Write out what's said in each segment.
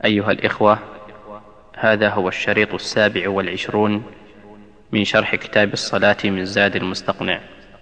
أيها الإخوة، هذا هو الشريط 27 من شرح كتاب الصلاة من زاد المستقنع.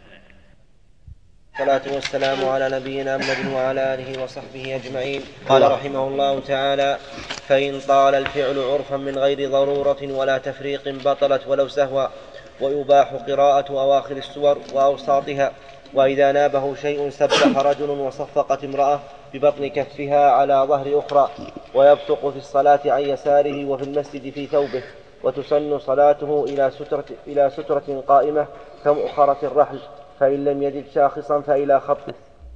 الصلاة والسلام على نبينا محمد وعلى آله وصحبه أجمعين. قال رحمه الله تعالى: فإن طال الفعل عرفا من غير ضرورة ولا تفريق بطلت ولو سهوا، ويباح قراءة أواخر السور وأوساطها. وإذا نابه شيء سبح رجل وصفقت امرأة ببطن كفها على ظهر أخرى، ويبصق في الصلاة عن يساره وفي المسجد في ثوبه، وتسن صلاته إلى سترة قائمة كمؤخرة الرحل، فإن لم يجد شاخصا فإلى خطه.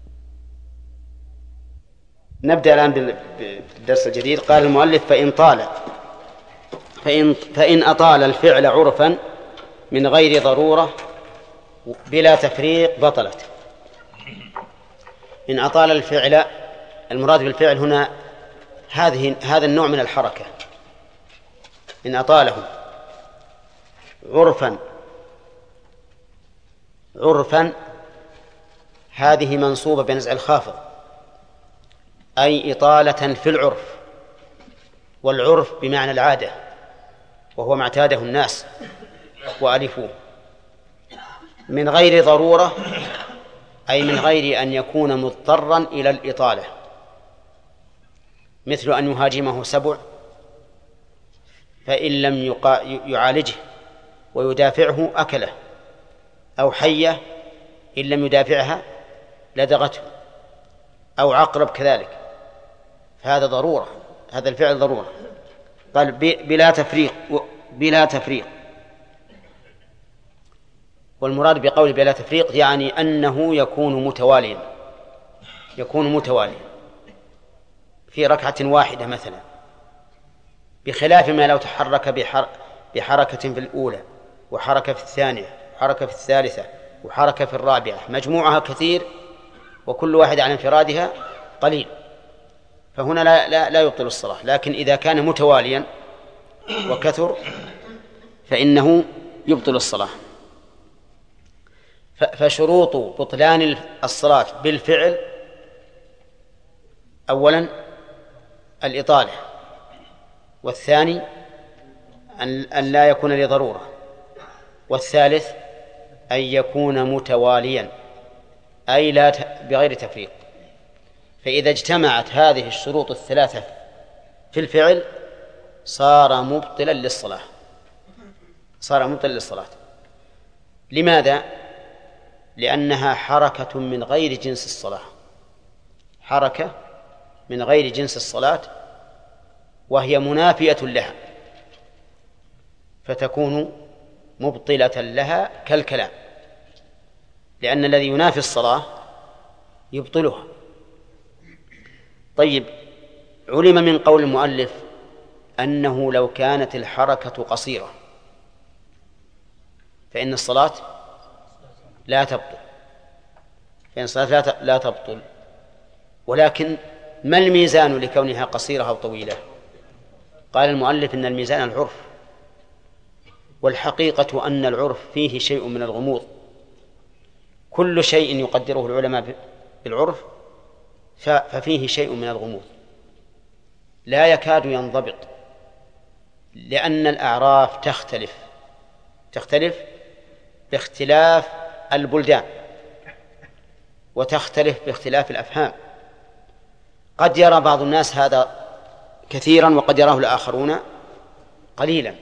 نبدأ الآن بالدرس الجديد. قال المؤلف: فإن أطال الفعل عرفا من غير ضرورة بلا تفريق بطلت. إن أطال الفعل، المراد بالفعل هنا هذا النوع من الحركة. إن أطاله عرفا هذه منصوبة بنزع الخافض، أي إطالة في العرف، والعرف بمعنى العادة، وهو ما اعتاده الناس وألفوه. من غير ضرورة أي من غير أن يكون مضطرا إلى الإطالة، مثل أن يهاجمه سبع فإن لم يعالجه ويدافعه أكله، أو حية إن لم يدافعها لدغته، أو عقرب كذلك، فهذا ضرورة، هذا الفعل ضرورة. قال بلا تفريق. والمراد بقول بلا تفريق يعني أنه يكون متواليا في ركعة واحدة مثلا، بخلاف ما لو تحرك بحركة في الأولى، وحركة في الثانية، وحركة في الثالثة، وحركة في الرابعة، مجموعها كثير وكل واحد على انفرادها قليل، فهنا لا يبطل الصلاة. لكن إذا كان متواليا وكثر فإنه يبطل الصلاة. فشروط بطلان الصلاة بالفعل: أولا الإطالة، والثاني أن لا يكون لضرورة، والثالث أن يكون متواليا أي بغير تفريق. فإذا اجتمعت هذه الشروط الثلاثة في الفعل صار مبطلا للصلاة. لماذا؟ لأنها حركة من غير جنس الصلاة، وهي منافية لها، فتكون مبطلة لها كالكلام، لأن الذي ينافي الصلاة يبطلها. طيب، علم من قول المؤلف أنه لو كانت الحركة قصيرة فإن الصلاة لا تبطل. ولكن ما الميزان لكونها قصيرة أو طويلة؟ قال المؤلف إن الميزان العرف، والحقيقة أن العرف فيه شيء من الغموض. كل شيء يقدره العلماء بالعرف ففيه شيء من الغموض لا يكاد ينضبط، لأن الأعراف تختلف باختلاف البلدان، وتختلف باختلاف الأفهام. قد يرى بعض الناس هذا كثيرا وقد يراه الآخرون قليلا،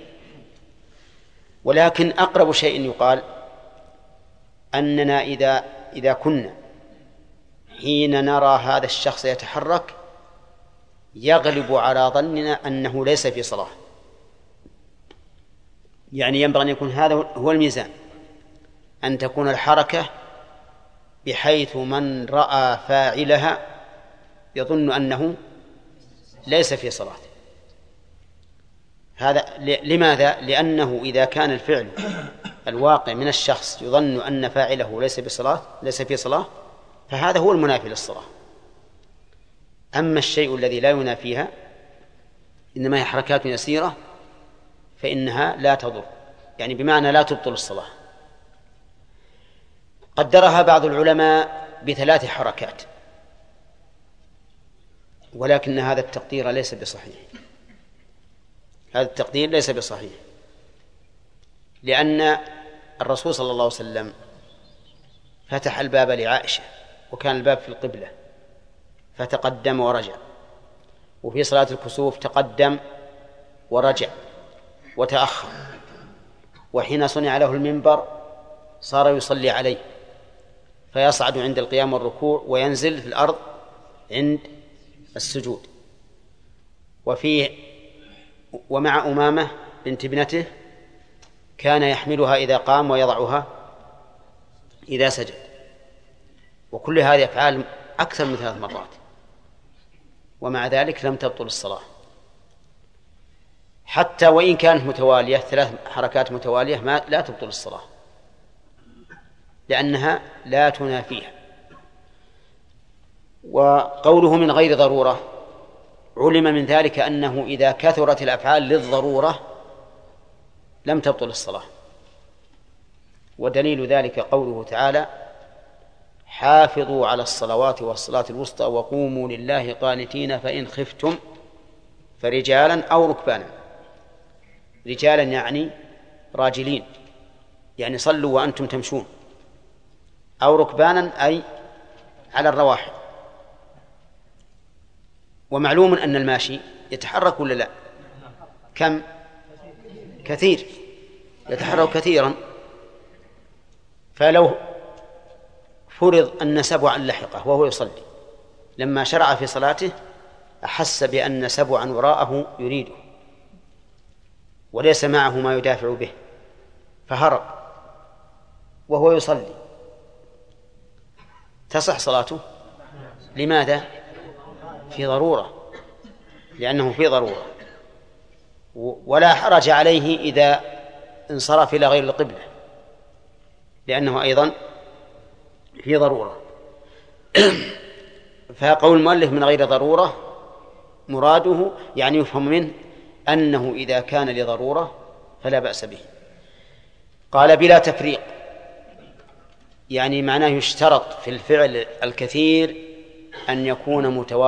ولكن أقرب شيء يقال أننا إذا كنا حين نرى هذا الشخص يتحرك يغلب على ظننا أنه ليس في صلاة، يعني ينبغي أن يكون هذا هو الميزان، أن تكون الحركة بحيث من رأى فاعلها يظن أنه ليس في صلاة. هذا لماذا؟ لأنه إذا كان الفعل الواقع من الشخص يظن أن فاعله ليس في صلاة فهذا هو المنافي للصلاة. أما الشيء الذي لا ينافيها إنما هي حركات يسيرة فإنها لا تضر، يعني بمعنى لا تبطل الصلاة. قدرها بعض العلماء ب3 حركات. ولكن هذا التقدير ليس بصحيح، هذا التقدير ليس بصحيح، لأن الرسول صلى الله عليه وسلم فتح الباب لعائشة وكان الباب في القبلة فتقدم ورجع، وفي صلاة الكسوف تقدم ورجع وتأخر، وحين صنع له المنبر صار يصلي عليه فيصعد عند القيام والركوع وينزل في الأرض عند السجود. ومع أمامة بنت ابنته كان يحملها إذا قام ويضعها إذا سجد، وكل هذه أفعال أكثر من 3 مرات، ومع ذلك لم تبطل الصلاة، حتى وإن كانت متوالية 3 حركات متوالية لا تبطل الصلاة، لأنها لا تنافيها. وقوله من غير ضرورة علم من ذلك أنه إذا كثرت الأفعال للضرورة لم تبطل الصلاة، ودليل ذلك قوله تعالى: حافظوا على الصلوات والصلاة الوسطى وقوموا لله قانتين فإن خفتم فرجالا أو ركبانا. رجالا يعني راجلين، يعني صلوا وأنتم تمشون، أو ركبانا أي على الرواحل. ومعلوم أن الماشي يتحرك ولا لا؟ كم؟ كثير، يتحرك كثيرا. فلو فرض أن سبعا لحقه وهو يصلي، لما شرع في صلاته أحس بأن سبعا وراءه يريده وليس معه ما يدافع به فهرب وهو يصلي، تصح صلاته؟ لماذا؟ في ضرورة، لأنه في ضرورة، ولا حرج عليه إذا انصرف إلى غير القبلة لأنه أيضا في ضرورة. فقول المؤلف من غير ضرورة مراده يعني يفهم منه أنه إذا كان لضرورة فلا بأس به. قال بلا تفريق، يعني معناه يشترط في الفعل الكثير أن يكون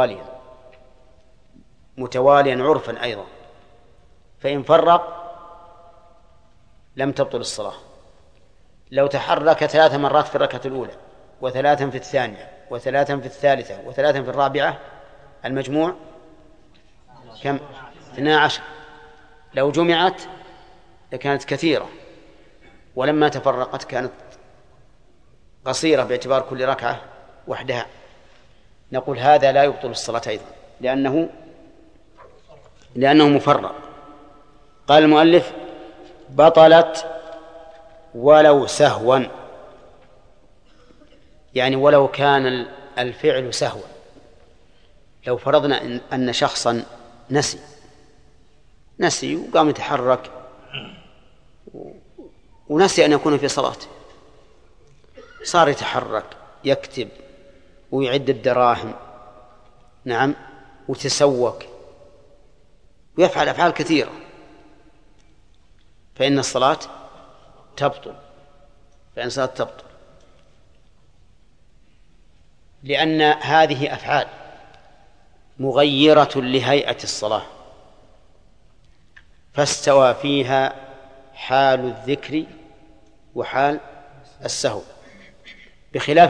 متواليا عرفا أيضا، فإن فرق لم تبطل الصلاة. لو تحرك 3 مرات في الركعة الأولى و3 في الثانية و3 في الثالثة و3 في الرابعة، المجموع كم؟ 12. لو جمعت لكانت كثيرة، ولما تفرقت كانت قصيرة باعتبار كل ركعة وحدها. نقول هذا لا يبطل الصلاة أيضا لأنه مفرق. قال المؤلف: بطلت ولو سهوا، يعني ولو كان الفعل سهوا. لو فرضنا أن شخصا نسي وقام يتحرك ونسي أن يكون في صلاته، صار يتحرك يكتب ويعد الدراهم، نعم، وتسوق ويفعل أفعال كثيرة، فإن الصلاة تبطل، لأن هذه أفعال مغيرة لهيئة الصلاة، فاستوى فيها حال الذكر وحال السهو، بخلاف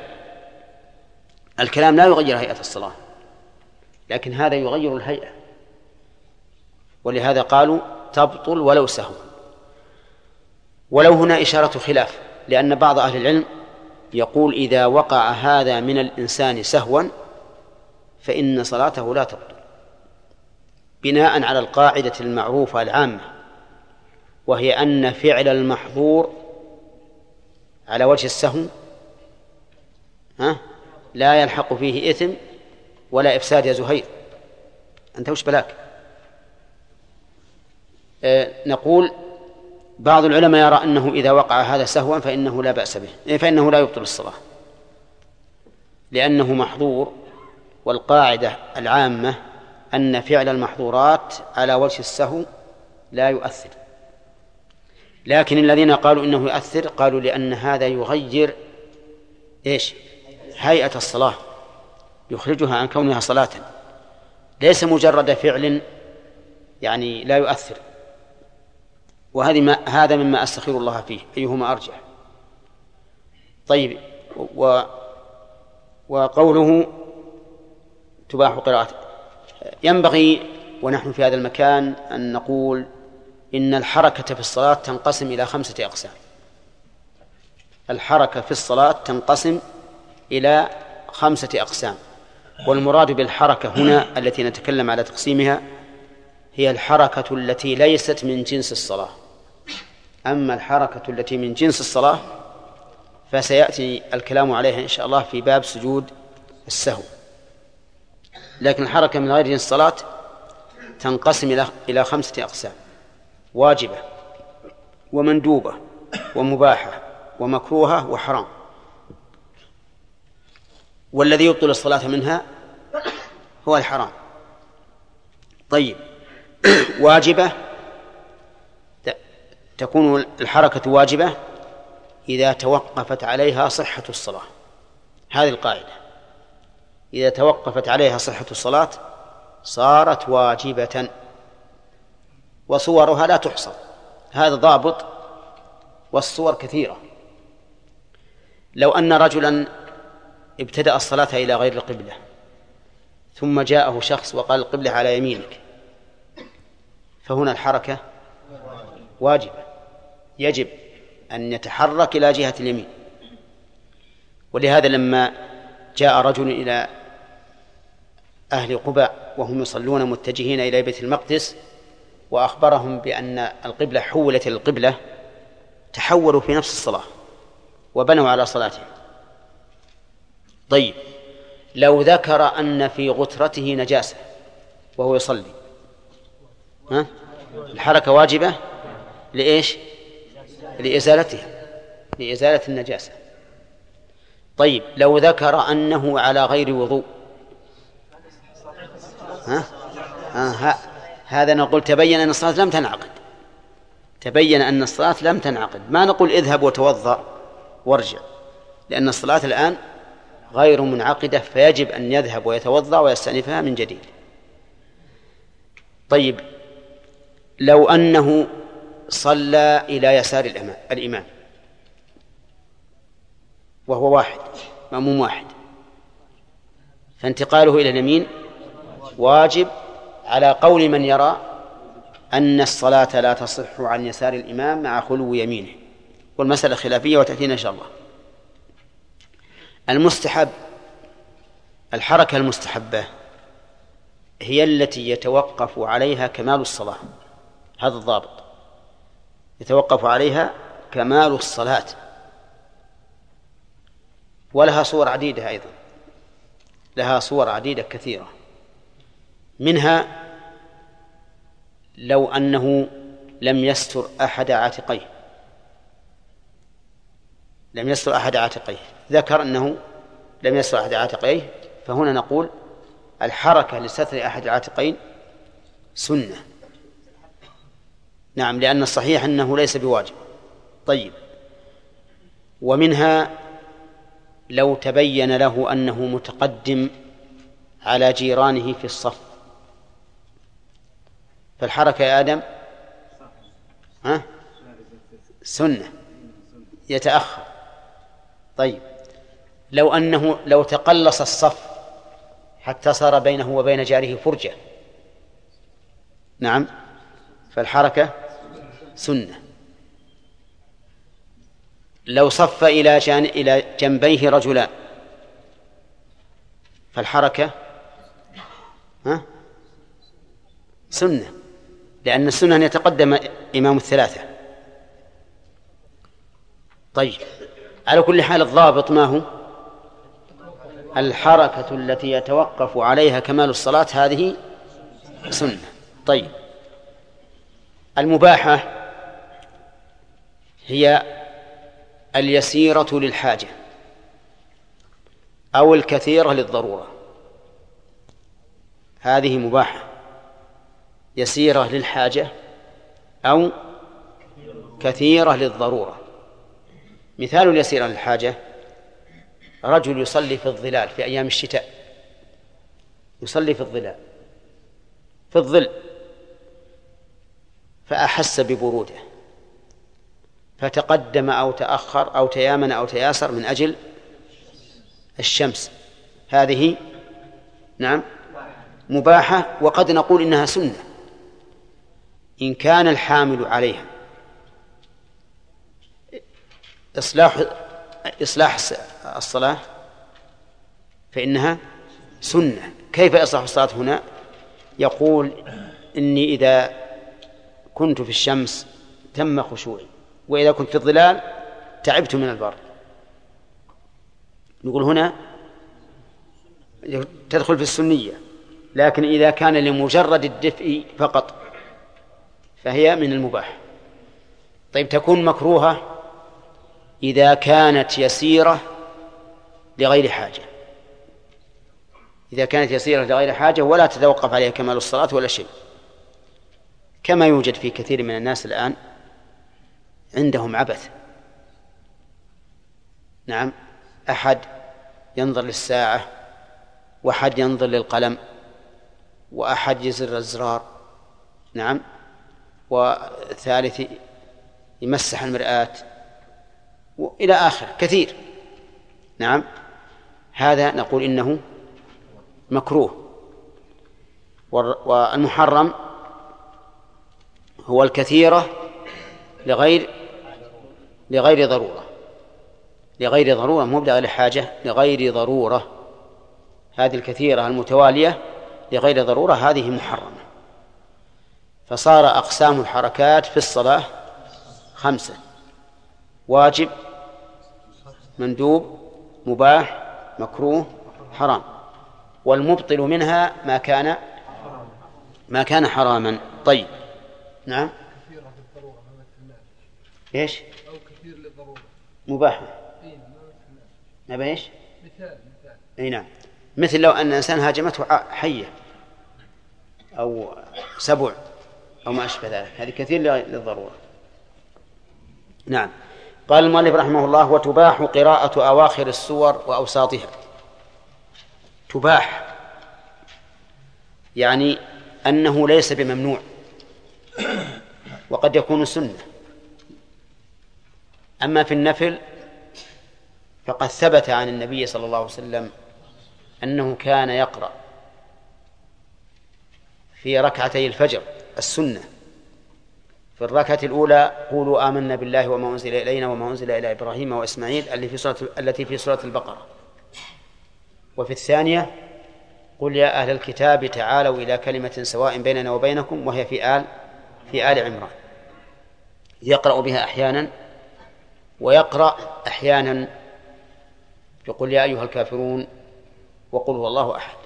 الكلام لا يغير هيئة الصلاة، لكن هذا يغير الهيئة، ولهذا قالوا تبطل ولو سهوا. ولو هنا إشارة خلاف، لأن بعض أهل العلم يقول إذا وقع هذا من الإنسان سهوا فإن صلاته لا تبطل، بناء على القاعدة المعروفة العامة، وهي أن فعل المحظور على وجه السهو لا يلحق فيه إثم ولا إفساد. يا زهير أنت وش بلاك؟ نقول بعض العلماء يرى أنه إذا وقع هذا سهوا فإنه لا بأس به، فإنه لا يبطل الصلاة لأنه محظور، والقاعدة العامة أن فعل المحظورات على وجه السهو لا يؤثر. لكن الذين قالوا إنه يؤثر قالوا لأن هذا يغير هيئة الصلاة، يخرجها عن كونها صلاة، ليس مجرد فعل يعني لا يؤثر. هذا مما أستخير الله فيه، أيهما أرجح. طيب، وقوله تباح قراءته، ينبغي ونحن في هذا المكان أن نقول إن الحركة في الصلاة تنقسم إلى 5 أقسام. الحركة في الصلاة تنقسم إلى 5 أقسام، والمراد بالحركة هنا التي نتكلم على تقسيمها هي الحركة التي ليست من جنس الصلاة. أما الحركة التي من جنس الصلاة فسيأتي الكلام عليها إن شاء الله في باب سجود السهو. لكن الحركة من غير جنس الصلاة تنقسم إلى 5 أقسام: واجبة، ومندوبة، ومباحة، ومكروهة، وحرام. والذي يبطل الصلاة منها هو الحرام. طيب، واجبة تكون الحركة واجبة إذا توقفت عليها صحة الصلاة. هذه القاعدة: إذا توقفت عليها صحة الصلاة صارت واجبة، وصورها لا تحصى. هذا ضابط، والصور كثيرة. لو أن رجلا ابتدأ الصلاة إلى غير القبلة، ثم جاءه شخص وقال القبلة على يمينك، فهنا الحركة واجبة، يجب أن يتحرك إلى جهة اليمين. ولهذا لما جاء رجل إلى أهل قباء وهم يصلون متجهين إلى بيت المقدس وأخبرهم بأن القبلة حولت إلى القبلة، تحولوا في نفس الصلاة وبنوا على صلاتهم. طيب، لو ذكر أن في غترته نجاسة وهو يصلي، الحركة واجبة لإيش؟ لإزالتها، لإزالة النجاسة. طيب، لو ذكر أنه على غير وضوء، هذا نقول تبين أن الصلاة لم تنعقد. تبين أن الصلاة لم تنعقد، ما نقول اذهب وتوضأ وارجع، لأن الصلاة الآن غير منعقدة، فيجب أن يذهب ويتوضأ ويستأنفها من جديد. طيب، لو أنه صلى إلى يسار الإمام وهو واحد، مأموم واحد، فانتقاله إلى اليمين واجب على قول من يرى أن الصلاة لا تصح عن يسار الإمام مع خلو يمينه، والمسألة خلافية وتأتينا إن شاء الله. المستحب، الحركة المستحبة هي التي يتوقف عليها كمال الصلاة. هذا الضابط: يتوقف عليها كمال الصلاة. ولها صور عديدة أيضا، لها صور عديدة كثيرة. منها لو أنه لم يستر أحد عاتقيه، لم يستر أحد عاتقيه، ذكر أنه لم يستر أحد عاتقيه، فهنا نقول الحركة لستر أحد العاتقين سنة. نعم، لأن الصحيح أنه ليس بواجب. طيب، ومنها لو تبين له أنه متقدم على جيرانه في الصف، فالحركة يا آدم سنة، يتأخر. طيب، لو تقلص الصف حتى صار بينه وبين جاره فرجة، نعم، فالحركة سنة. لو صف إلى جنبيه رجلان، فالحركة سنة، لأن السنة أن يتقدم إمام الثلاثة. طيب، على كل حال الضابط ما هو؟ الحركة التي يتوقف عليها كمال الصلاة هذه سنة. طيب، المباحة هي اليسيرة للحاجة أو الكثيرة للضرورة. هذه مباحة: يسيرة للحاجة أو كثيرة للضرورة. مثال اليسيرة للحاجة: رجل يصلي في الظلال في أيام الشتاء، يصلي في الظلال، في الظل فأحس ببرودة فتقدم أو تأخر أو تيامن أو تياسر من أجل الشمس، هذه نعم مباحة، وقد نقول إنها سنة إن كان الحامل عليها إصلاح الصلاة فإنها سنة. كيف إصلاح الصلاة هنا؟ يقول إني إذا كنت في الشمس تم خشوعي، وإذا كنت في الظلال تعبت من البرد. نقول هنا تدخل في السنية، لكن إذا كان لمجرد الدفء فقط فهي من المباح. طيب تكون مكروهة إذا كانت يسيرة لغير حاجة، إذا كانت يسيرة لغير حاجة ولا تتوقف عليها كمال الصلاة ولا شيء، كما يوجد في كثير من الناس الآن عندهم عبث. نعم، أحد ينظر للساعة، وأحد ينظر للقلم، وأحد يزر الزرار، نعم، والثالث يمسح المرآة وإلى آخر كثير. نعم، هذا نقول إنه مكروه. والمحرم هو الكثيرة لغير ضرورة، لغير ضرورة، مو لغير حاجة، لغير ضرورة. هذه الكثيرة المتوالية لغير ضرورة هذه محرمة. فصار أقسام الحركات في الصلاة 5: واجب، مندوب، مباح، مكروه، حرام. والمبطل منها ما كان حراما. طيب، نعم، ايش؟ أو كثير للضرورة مباح، نبي ايش؟ مثال. اي نعم، مثل لو أن إنسان هاجمته حية أو سبع أو ما أشبه ذلك، هذه كثير للضرورة. نعم. قال المؤلف رحمه الله: وتباح قراءة أواخر السور وأوساطها. تباح يعني أنه ليس بممنوع، وقد يكون سنة. أما في النفل فقد ثبت عن النبي صلى الله عليه وسلم أنه كان يقرأ في ركعتي الفجر السنة في الركعة الأولى: قولوا آمنا بالله وما أنزل إلينا وما أنزل إلى إبراهيم وإسماعيل التي في سورة البقرة. وفي الثانية: قل يا أهل الكتاب تعالوا إلى كلمة سواء بيننا وبينكم، وهي في آل عمران. يقرأ بها أحيانا، ويقرأ أحيانا يقول يا أيها الكافرون وقل هو الله أحد.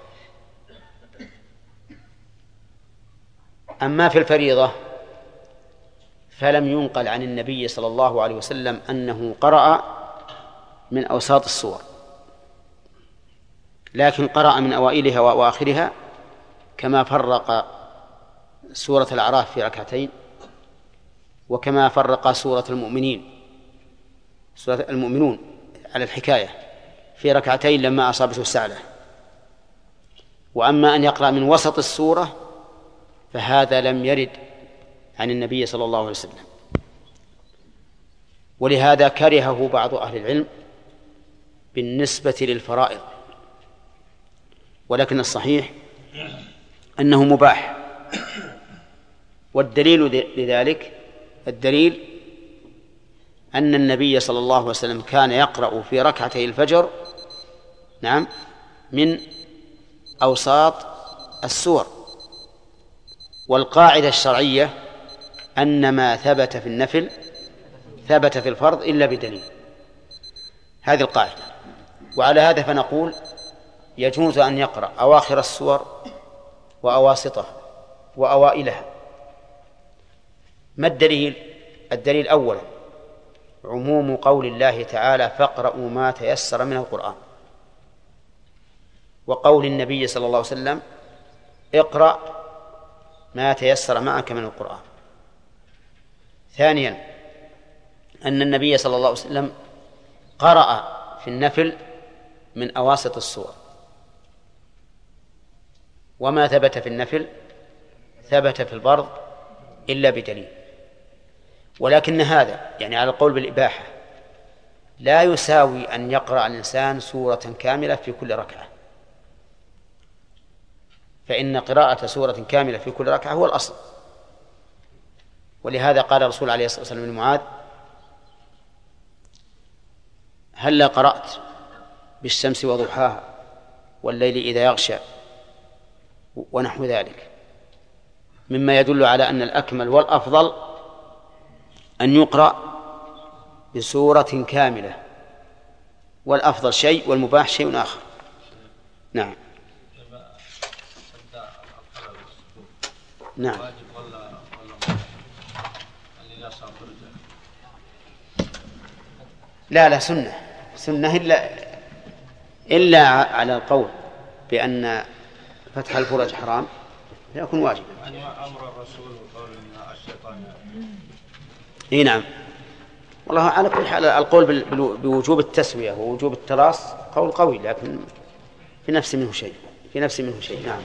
أما في الفريضة فلم ينقل عن النبي صلى الله عليه وسلم أنه قرأ من أوساط السور، لكن قرأ من أوائلها وآخرها، كما فرق سورة الأعراف في ركعتين، وكما فرق سورة المؤمنون على الحكاية في ركعتين لما أصابته السعلة. وأما أن يقرأ من وسط السورة فهذا لم يرد عن النبي صلى الله عليه وسلم، ولهذا كرهه بعض أهل العلم بالنسبة للفرائض، ولكن الصحيح أنه مباح. والدليل لذلك أن النبي صلى الله عليه وسلم كان يقرأ في ركعتي الفجر نعم من أوساط السور. والقاعدة الشرعية أن ما ثبت في النفل ثبت في الفرض إلا بدليل، هذه القاعدة. وعلى هذا فنقول يجوز أن يقرأ أواخر السور وأواسطها وأوائلها. ما الدليل؟ الدليل أولا عموم قول الله تعالى: فاقرأوا ما تيسر من القرآن، وقول النبي صلى الله عليه وسلم: اقرأ ما تيسر معك من القرآن. ثانيا أن النبي صلى الله عليه وسلم قرأ في النفل من أواسط السور، وما ثبت في النفل ثبت في البرد إلا بدليل. ولكن هذا يعني على القول بالإباحة لا يساوي أن يقرأ الإنسان سورة كاملة في كل ركعة، فإن قراءة سورة كاملة في كل ركعة هو الأصل. ولهذا قال الرسول عليه الصلاة والسلام لمعاذ: هلا قرأت بالشمس وضحاها والليل إذا يغشى ونحو ذلك، مما يدل على أن الأكمل والأفضل أن يقرأ بسورة كاملة، والأفضل شيء والمباح شيء آخر. نعم. نعم. لا سنة إلا على القول بأن فتح الفرج حرام لا يكون واجب. أمر الرسول وقول إن الشيطان. إيه نعم. والله على كل حال القول بوجوب التسوية ووجوب التراص قول قوي، لكن في نفس منه شيء. نعم.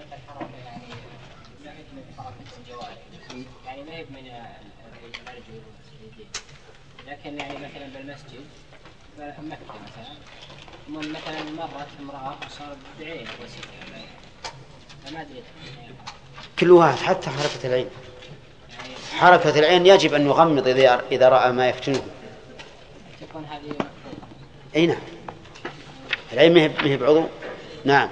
لكن يعني مثلا بالمسجد مكة مثلا مرت امرأة وصارت بعين وسيلة فما أدري كل واحد حتى حركة العين. حركة العين يجب أن يغمض إذا رأى ما يفتنه. تكون هذه أي نعم. العين ما هي بعضو. نعم.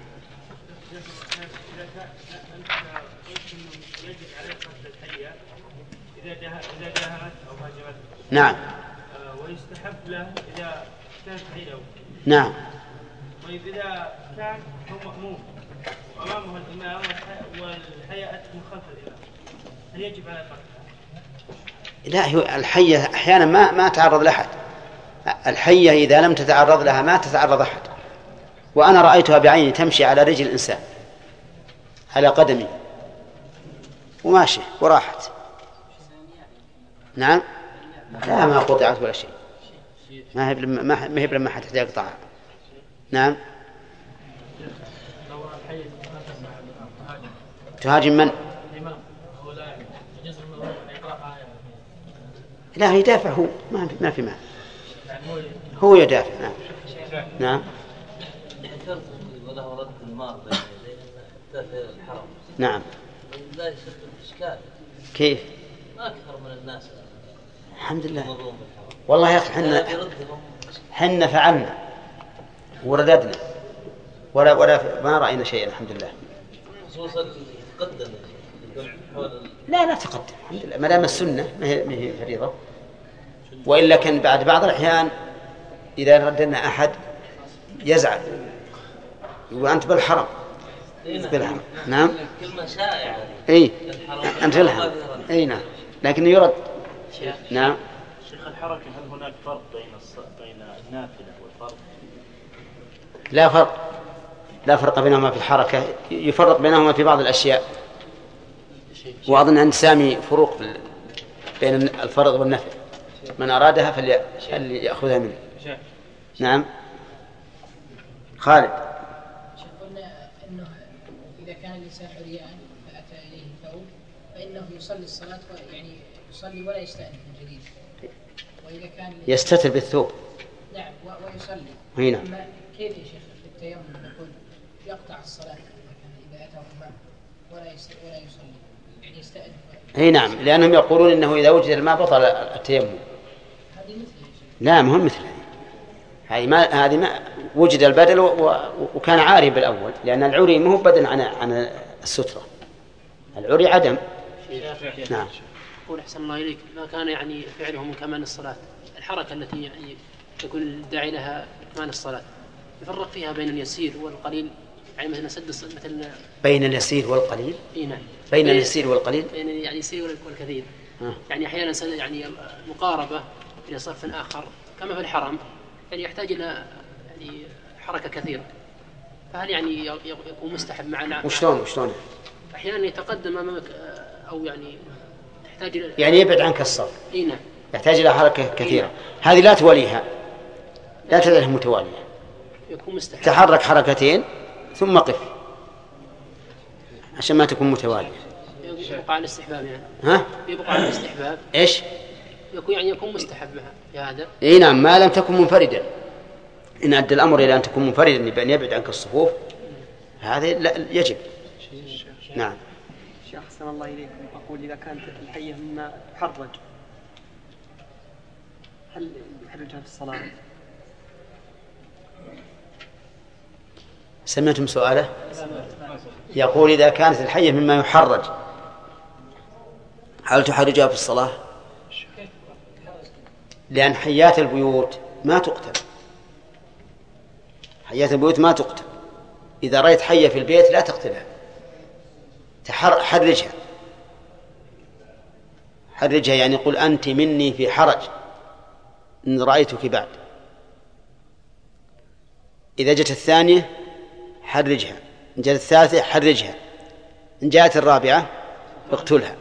نعم. ويستحب له إذا كانت عينه. نعم. وإذا كان هو مأموم وأمامه الإمام والحياء من خلف الإمام هل يجب على الفرق؟ لا، هي الحية أحيانا ما تعرض لأحد. الحية إذا لم تتعرض لها ما تتعرض أحد. وأنا رأيتها بعيني تمشي على رجل الإنسان على قدمي وماشي وراحت. نعم. لا، ما قطعت ولا شيء. ما هي لما حتى يقطعها. نعم. تهاجم من؟ لا، يدافع هو، ما في معنى. هو يدافع. نعم. نعم. وله رد المال داخل الحرم. نعم. لا يسبب إشكال. كيف؟ ما أكثر من الناس. الحمد لله. والله يا أخي حنا فعلنا ورددنا ولا ما رأينا شيئا الحمد لله. خصوصا تقدم. لا تقدم الحمد لله، ما دام السنة ما هي فريضة. وإلا كان بعض الأحيان إذا ردنا أحد يزعل يقول أنت بالحرم. نعم. كلمة شائعة. أنت بالحرم. نعم. لكن يرد. نعم. شيخ الحركة هل هناك فرق بين النافلة والفرض؟ لا فرق بينهما في الحركة، يفرق بينهما في بعض الأشياء. وأظن أن سامي فروق بين الفرض والنفل، من أرادها فليأخذها منه. نعم. خالد. قلنا أنه إذا كان الإنسان عريان فأتى إليه ثوب فإنه يصلي الصلاة يعني يصلي ولا يستأنف من جديد. وإذا كان يستتر بالثوب. نعم ويصلي. هنا. كيف يا شيخ التيمم نقول يقطع الصلاة إذا أتى الماء ولا يصلي يعني يستأنف. نعم، لأنهم يقولون إنه إذا وجد الماء بطل التيمم. هذه مثل. لا، مهم مثل هذه ما وجد البدل وكان عاري بالأول، لأن العري ما هو بدل عن السترة. العري عدم. نعم. يقول أحسن الله إليك ما كان يعني فعله من كمان الصلاة، الحركة التي يعني يكون الداعي لها كمان الصلاة يفرق فيها بين اليسير والقليل، يعني مثلا مثل بين اليسير والقليل. نعم. بين اليسير والقليل. بين يعني اليسير والكثير. يعني أحيانا يعني مقاربة إلى صرف آخر كما في الحرم يعني يحتاج إلى يعني حركة كثيرة، فهل يعني يكون مستحب معنا؟ وشلون؟ أحيانا يتقدم أمامك أو يعني تحتاج إلى يعني يبعد عنك الصف. نعم. يحتاج إلى حركة كثيرة. هذه لا تواليها، لا تجعلها متوالية. يكون مستحب. تحرك حركتين ثم قف عشان ما تكون متوالية. يبقى على الاستحباب يعني. ها؟ يبقى على الاستحباب. إيش؟ يكون مستحب في هذا. إيه نعم، ما لم تكن منفردا. إن أدى الأمر إلى أن تكون منفردا بأن يبعد عنك الصفوف هذا لا يجب. نعم. شيخ أحسن الله إليكم، أقول إذا كانت الحية مما تحرج هل يحرجها في الصلاة؟ سمعتم سؤاله؟ يقول إذا كانت الحية مما يحرج هل تحرجها في الصلاة؟ لأن حيات البيوت ما تقتل. حيات البيوت ما تقتل. إذا رأيت حية في البيت لا تقتلها، حرجها يعني قل أنت مني في حرج إن رأيتك بعد. إذا جت الثانية حرجها، إن جاءت الثالثة حرجها، إن جاءت الرابعة اقتلها.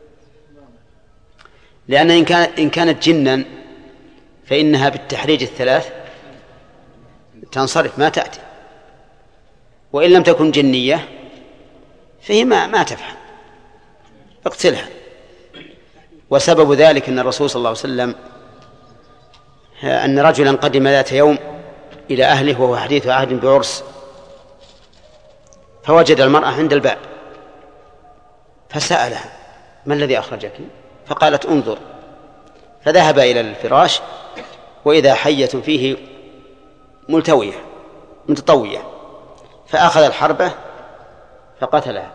لأن إن كانت جنا فإنها بالتحريج الثلاث تنصرف ما تأتي، وإن لم تكن جنية فهي ما تفعل، اقتلها. وسبب ذلك أن الرسول صلى الله عليه وسلم أن رجلا قدم ذات يوم إلى أهله وهو حديث عهد بعرس، فوجد المرأة عند الباب فسألها ما الذي أخرجك؟ فقالت انظر. فذهب إلى الفراش وإذا حية فيه متطوية، فأخذ الحربة فقتلها.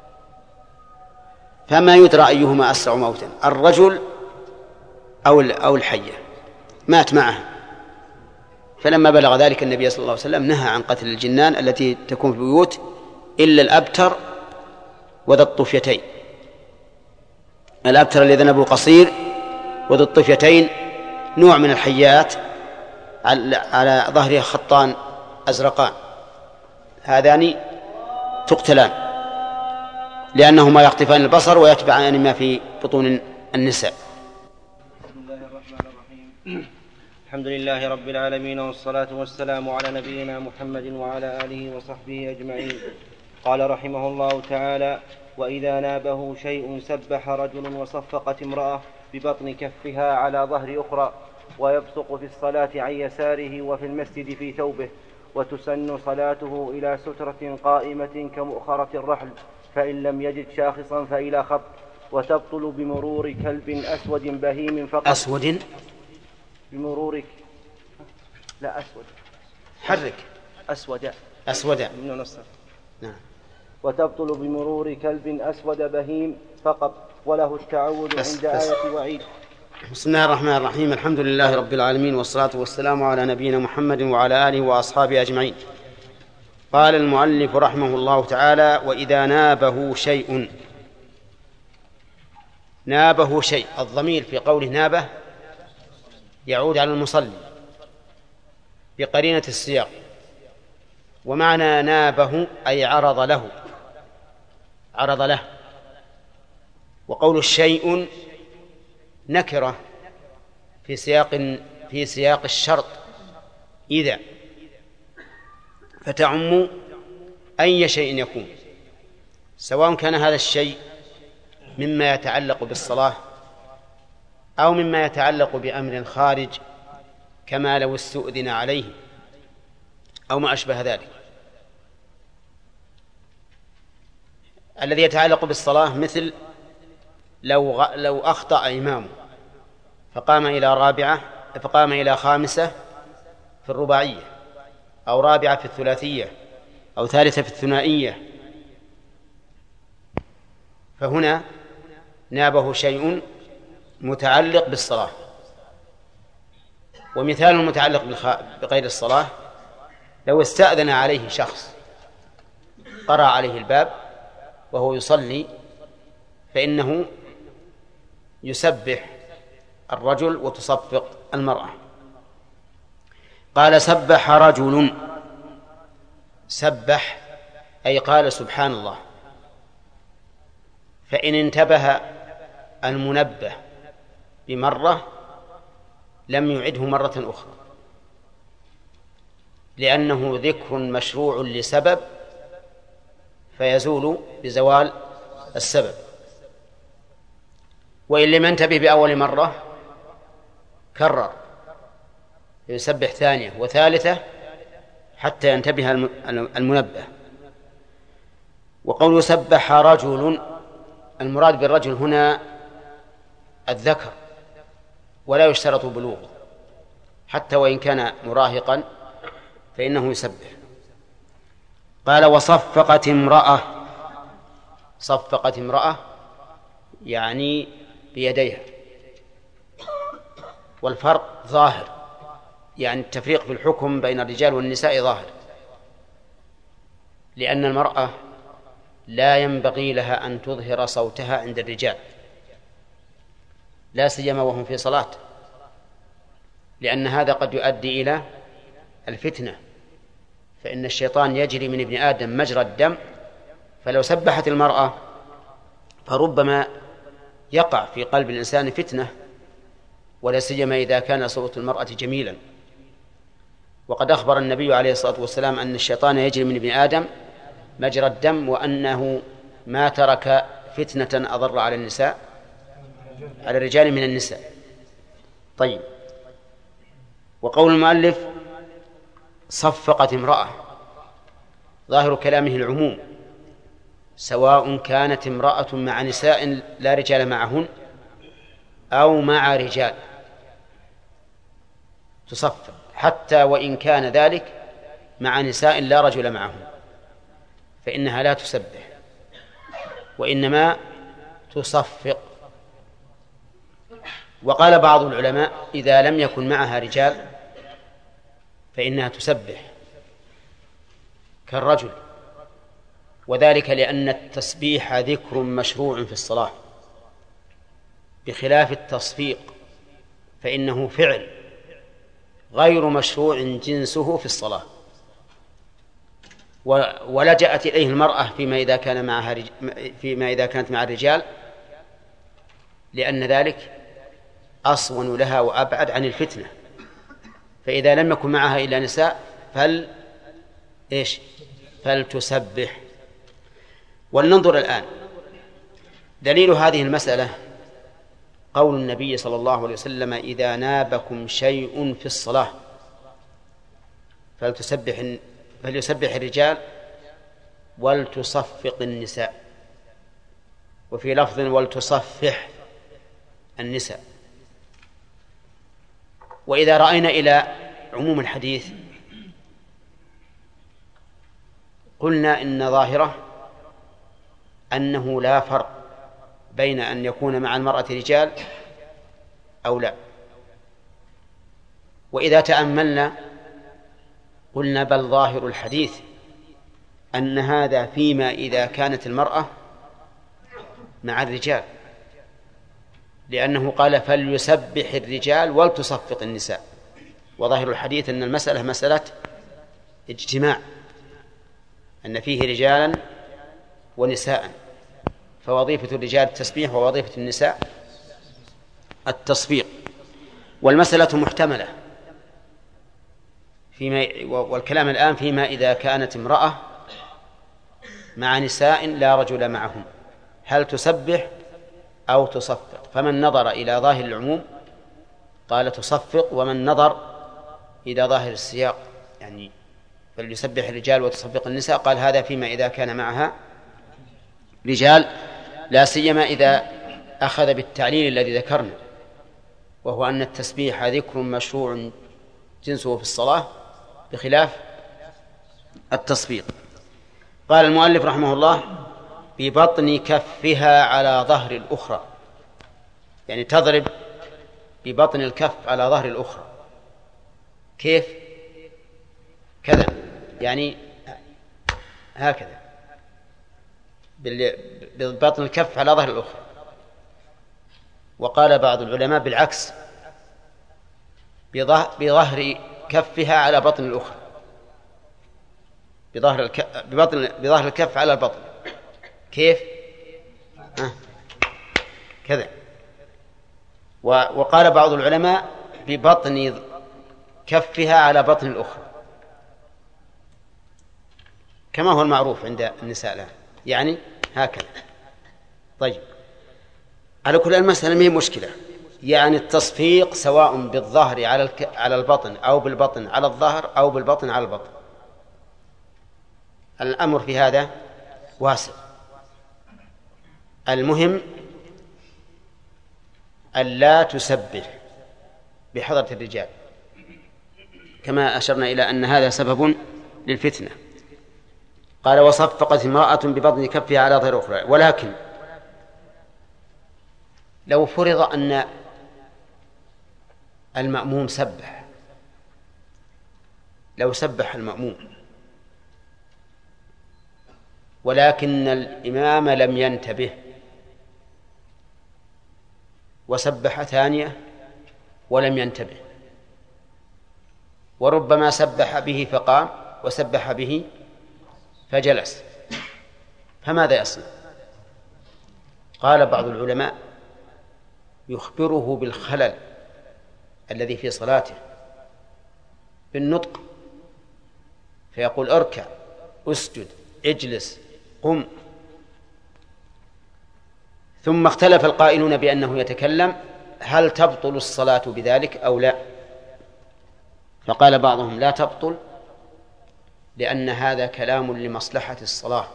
فما يدرى أيهما أسرع موتا، الرجل أو الحية، مات معه. فلما بلغ ذلك النبي صلى الله عليه وسلم نهى عن قتل الجنان التي تكون في البيوت إلا الأبتر وذا الطفيتين. الأبتر الذي ذنبه قصير، وذا الطفيتين نوع من الحيات على ظهرها خطان أزرقان، هذان تقتلان لأنهما يخطفان البصر ويتبعان ما في بطون النساء. بسم الله الرحمن الرحيم. الحمد لله رب العالمين، والصلاة والسلام على نبينا محمد وعلى آله وصحبه أجمعين. قال رحمه الله تعالى: وإذا نابه شيء سبح رجل وصفقت امرأة ببطن كفها على ظهر أخرى، ويبصق في الصلاة عن يساره وفي المسجد في ثوبه، وتسن صلاته إلى سترة قائمة كمؤخرة الرحل، فإن لم يجد شاخصا فإلى خط، وتبطل بمرور كلب أسود بهيم فقط. أسود بمرور لا أسود حرك أسود نعم. وتبطل بمرور كلب أسود بهيم فقط، وله التعود عند آية وعيد. بسم الله الرحمن الرحيم. الحمد لله رب العالمين، والصلاة والسلام على نبينا محمد وعلى آله وأصحابه أجمعين. قال المؤلف رحمه الله تعالى: وإذا نابه شيء. نابه شيء، الضمير في قوله نابه يعود على المصلي بقرينة السياق، ومعنى نابه أي عرض له. وقول الشيء نكرة في سياق الشرط إذا، فتعم أي شيء يكون، سواء كان هذا الشيء مما يتعلق بالصلاة أو مما يتعلق بأمر خارج كما لو استؤذن عليه أو ما أشبه ذلك. الذي يتعلق بالصلاة مثل لو أخطأ إمامه فقام إلى خامسة في الرباعية، أو رابعة في الثلاثية، أو ثالثة في الثنائية، فهنا نابه شيء متعلق بالصلاة. ومثال المتعلق بغير الصلاة: لو استأذن عليه شخص قرأ عليه الباب وهو يصلي، فإنه يسبح الرجل وتصفق المرأة. قال: سبح رجل. سبح أي قال سبحان الله. فإن انتبه المنبه بمرة لم يعده مرة أخرى، لأنه ذكر مشروع لسبب فيزول بزوال السبب. وإن لم ينتبه بأول مرة كرر، يسبح ثانية وثالثة حتى ينتبه المنبه. وقول سبح رجل، المراد بالرجل هنا الذكر، ولا يشترط بلوغه، حتى وإن كان مراهقا فإنه يسبح. قال وصفقت امرأة، صفقت امرأة يعني بيديها، والفرق ظاهر، يعني التفريق في الحكم بين الرجال والنساء ظاهر، لأن المرأة لا ينبغي لها أن تظهر صوتها عند الرجال، لا سيما وهم في صلاة، لأن هذا قد يؤدي إلى الفتنة، فإن الشيطان يجري من ابن آدم مجرى الدم، فلو سبحت المرأة فربما يقع في قلب الإنسان فتنة، ولا سيما إذا كان صوت المرأة جميلا. وقد أخبر النبي عليه الصلاة والسلام أن الشيطان يجري من ابن آدم مجرى الدم، وأنه ما ترك فتنة أضر على النساء، على الرجال من النساء. طيب، وقول المؤلف صفقت امرأة، ظاهر كلامه العموم، سواء كانت امرأة مع نساء لا رجال معهن أو مع رجال تصفق، حتى وإن كان ذلك مع نساء لا رجل معهن فإنها لا تسبح، وإنما تصفق. وقال بعض العلماء إذا لم يكن معها رجال فإنها تسبح كالرجل، وذلك لأن التسبيح ذكر مشروع في الصلاة، بخلاف التصفيق فإنه فعل غير مشروع جنسه في الصلاة، ولجأت إليه المرأة فيما إذا كانت مع الرجال، لأن ذلك أصون لها وأبعد عن الفتنة. فإذا لم يكن معها إلا نساء فلتسبح. ولننظر الآن دليل هذه المسألة قول النبي صلى الله عليه وسلم إذا نابكم شيء في الصلاة فليسبح الرجال ولتصفق النساء، وفي لفظ ولتصفح النساء. وإذا رأينا إلى عموم الحديث قلنا إن ظاهره أنه لا فرق بين أن يكون مع المرأة رجال أو لا. وإذا تأملنا قلنا بل ظاهر الحديث أن هذا فيما إذا كانت المرأة مع الرجال، لأنه قال فليسبح الرجال ولتصفق النساء، وظاهر الحديث أن المسألة مسألة اجتماع، أن فيه رجالا ونساء، فوظيفة الرجال التسبيح ووظيفة النساء التصفيق. والمسألة محتملة والكلام الآن فيما إذا كانت امرأة مع نساء لا رجل معهم، هل تسبح أو تصفق؟ فمن نظر إلى ظاهر العموم قال تصفق، ومن نظر إلى ظاهر السياق يعني فليسبح الرجال وتصفق النساء قال هذا فيما إذا كان معها رجال، لا سيما إذا أخذ بالتعليل الذي ذكرنا، وهو أن التسبيح ذكر مشروع جنسه في الصلاة بخلاف التصفيق. قال المؤلف رحمه الله ببطن كفها على ظهر الأخرى، يعني تضرب ببطن الكف على ظهر الأخرى. كيف؟ كذا، يعني هكذا ببطن الكف على ظهر الأخرى. وقال بعض العلماء بالعكس، بظهر كفها على بطن الأخرى، بظهر الكف على البطن. كيف؟ كذا. وقال بعض العلماء ببطن كفها على بطن الأخرى، كما هو المعروف عند النساء الآن، يعني هكذا. طيب، على كل المسألة ما هي مشكلة، يعني التصفيق سواء بالظهر على البطن أو بالبطن على الظهر أو بالبطن على البطن، الأمر في هذا واسع. المهم ألا تسبح بحضرة الرجال، كما أشرنا إلى أن هذا سبب للفتنة. قال وصفقت امرأة ببطن كفها على ظهر أخرى. ولكن لو فرض أن المأموم سبح، لو سبح المأموم ولكن الإمام لم ينتبه وسبح ثانية ولم ينتبه، وربما سبح به فقام وسبح به فجلس، فماذا يصنع؟ قال بعض العلماء يخبره بالخلل الذي في صلاته بالنطق، فيقول اركع، اسجد، اجلس، قم. ثم اختلف القائلون بأنه يتكلم هل تبطل الصلاة بذلك أو لا؟ فقال بعضهم لا تبطل، لأن هذا كلام لمصلحة الصلاة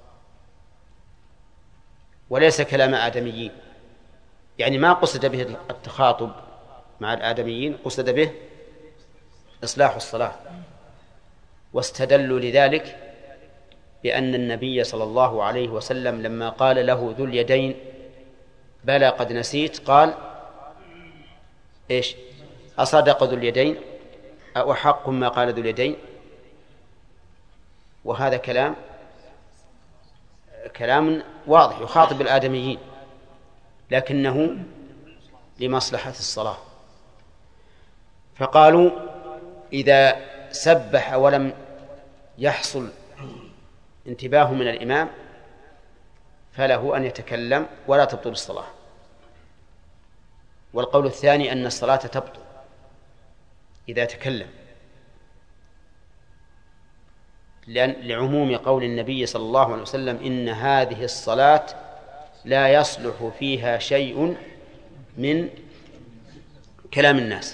وليس كلام آدميين، يعني ما قصد به التخاطب مع الآدميين، قصد به إصلاح الصلاة. واستدلوا لذلك بأن النبي صلى الله عليه وسلم لما قال له ذو اليدين بلى قد نسيت، قال إيش؟ أصدق ذو اليدين أو حق ما قال ذو اليدين؟ وهذا كلام واضح يخاطب الآدميين، لكنه لمصلحة الصلاة. فقالوا إذا سبح ولم يحصل انتباه من الإمام فله أن يتكلم ولا تبطل الصلاة. والقول الثاني أن الصلاة تبطل إذا تكلم، لعموم قول النبي صلى الله عليه وسلم إن هذه الصلاة لا يصلح فيها شيء من كلام الناس،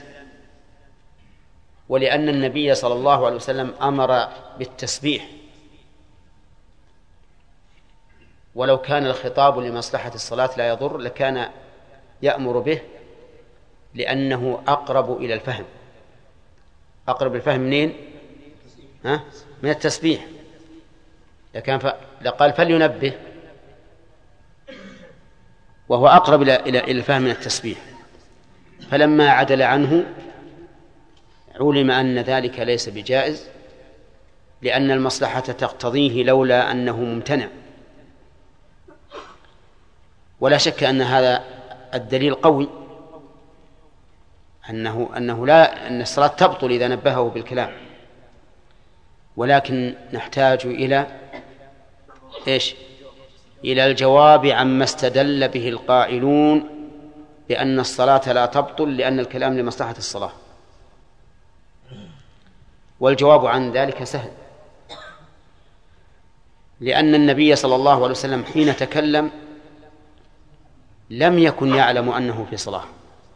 ولأن النبي صلى الله عليه وسلم أمر بالتسبيح، ولو كان الخطاب لمصلحة الصلاة لا يضر لكان يأمر به، لأنه أقرب إلى الفهم. أقرب الفهم منين؟ من التسبيح. لقال فلينبه، وهو أقرب إلى الفهم من التسبيح. فلما عدل عنه علم أن ذلك ليس بجائز، لأن المصلحة تقتضيه لولا أنه ممتنع. ولا شك أن هذا الدليل قوي، أنه لا، أن الصلاة تبطل إذا نبهه بالكلام، ولكن نحتاج إلى إيش؟ إلى الجواب عما استدل به القائلون بأن الصلاة لا تبطل لأن الكلام لمصلحة الصلاة. والجواب عن ذلك سهل، لأن النبي صلى الله عليه وسلم حين تكلم لم يكن يعلم أنه في صلاة،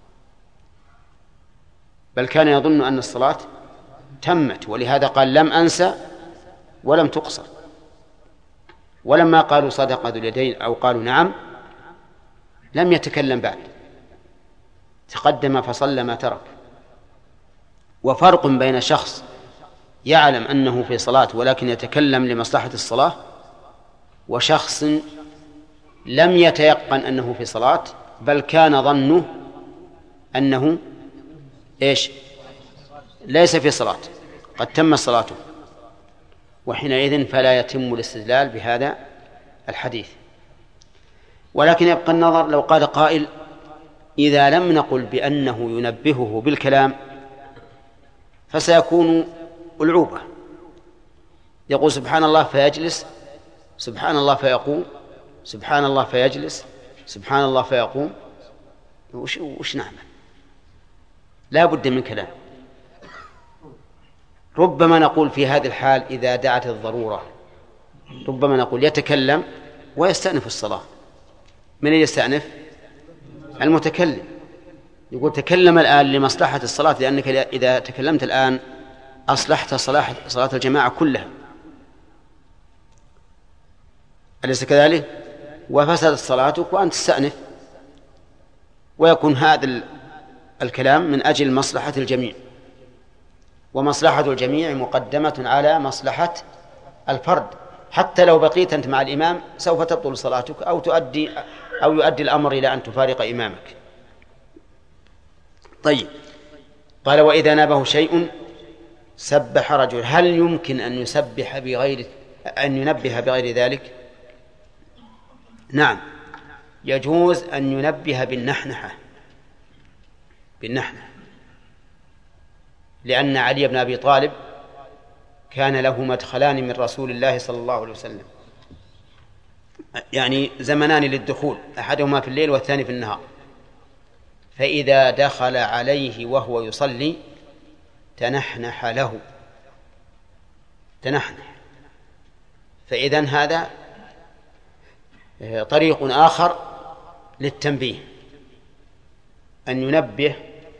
بل كان يظن أن الصلاة تمت، ولهذا قال لم أنسى ولم تقصر. ولما قالوا صدق ذو اليدين أو قالوا نعم لم يتكلم بعد، تقدم فصلى ما ترك. وفرق بين شخص يعلم أنه في صلاة ولكن يتكلم لمصلحة الصلاة، وشخص لم يتيقن أنه في صلاة بل كان ظنه أنه إيش؟ ليس في صلاة، قد تم صلاته، وحينئذ فلا يتم الاستدلال بهذا الحديث. ولكن يبقى النظر، لو قال قائل إذا لم نقل بأنه ينبهه بالكلام فسيكون ألعوبة، يقول سبحان الله فيجلس، سبحان الله فيقوم، سبحان الله فيجلس، سبحان الله فيقوم، وش نعمل؟ لا بد من كلام. ربما نقول في هذه الحال إذا دعت الضرورة، ربما نقول يتكلم ويستأنف الصلاة. من يستأنف؟ المتكلم يقول تكلم الآن لمصلحة الصلاة، لأنك إذا تكلمت الآن أصلحت صلاة الجماعة كلها، أليس كذلك؟ وفسدت صلاتك وأنت تستأنف، ويكون هذا الكلام من أجل مصلحة الجميع، ومصلحة الجميع مقدمة على مصلحة الفرد. حتى لو بقيت أنت مع الإمام سوف تبطل صلاتك أو يؤدي الأمر إلى أن تفارق إمامك. طيب، قال وإذا نابه شيء سبح رجل. هل يمكن أن ينبه بغير ذلك؟ نعم، يجوز أن ينبه بالنحنحة، لأن علي بن أبي طالب كان له مدخلان من رسول الله صلى الله عليه وسلم، يعني زمنان للدخول، أحدهما في الليل والثاني في النهار. فإذا دخل عليه وهو يصلي تنحنح له، فإذن هذا طريق آخر للتنبيه، أن ينبه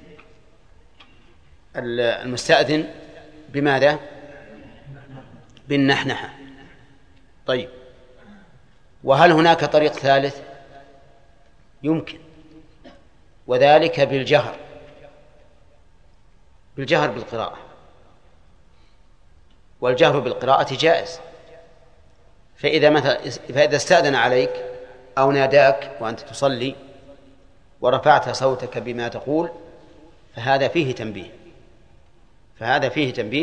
المستأذن بماذا؟ بالنحنحة. طيب، وهل هناك طريق ثالث؟ يمكن، وذلك بالجهر بالقراءة، والجهر بالقراءة جائز. فإذا استأذن عليك أو ناداك وأنت تصلي ورفعت صوتك بما تقول فهذا فيه تنبيه،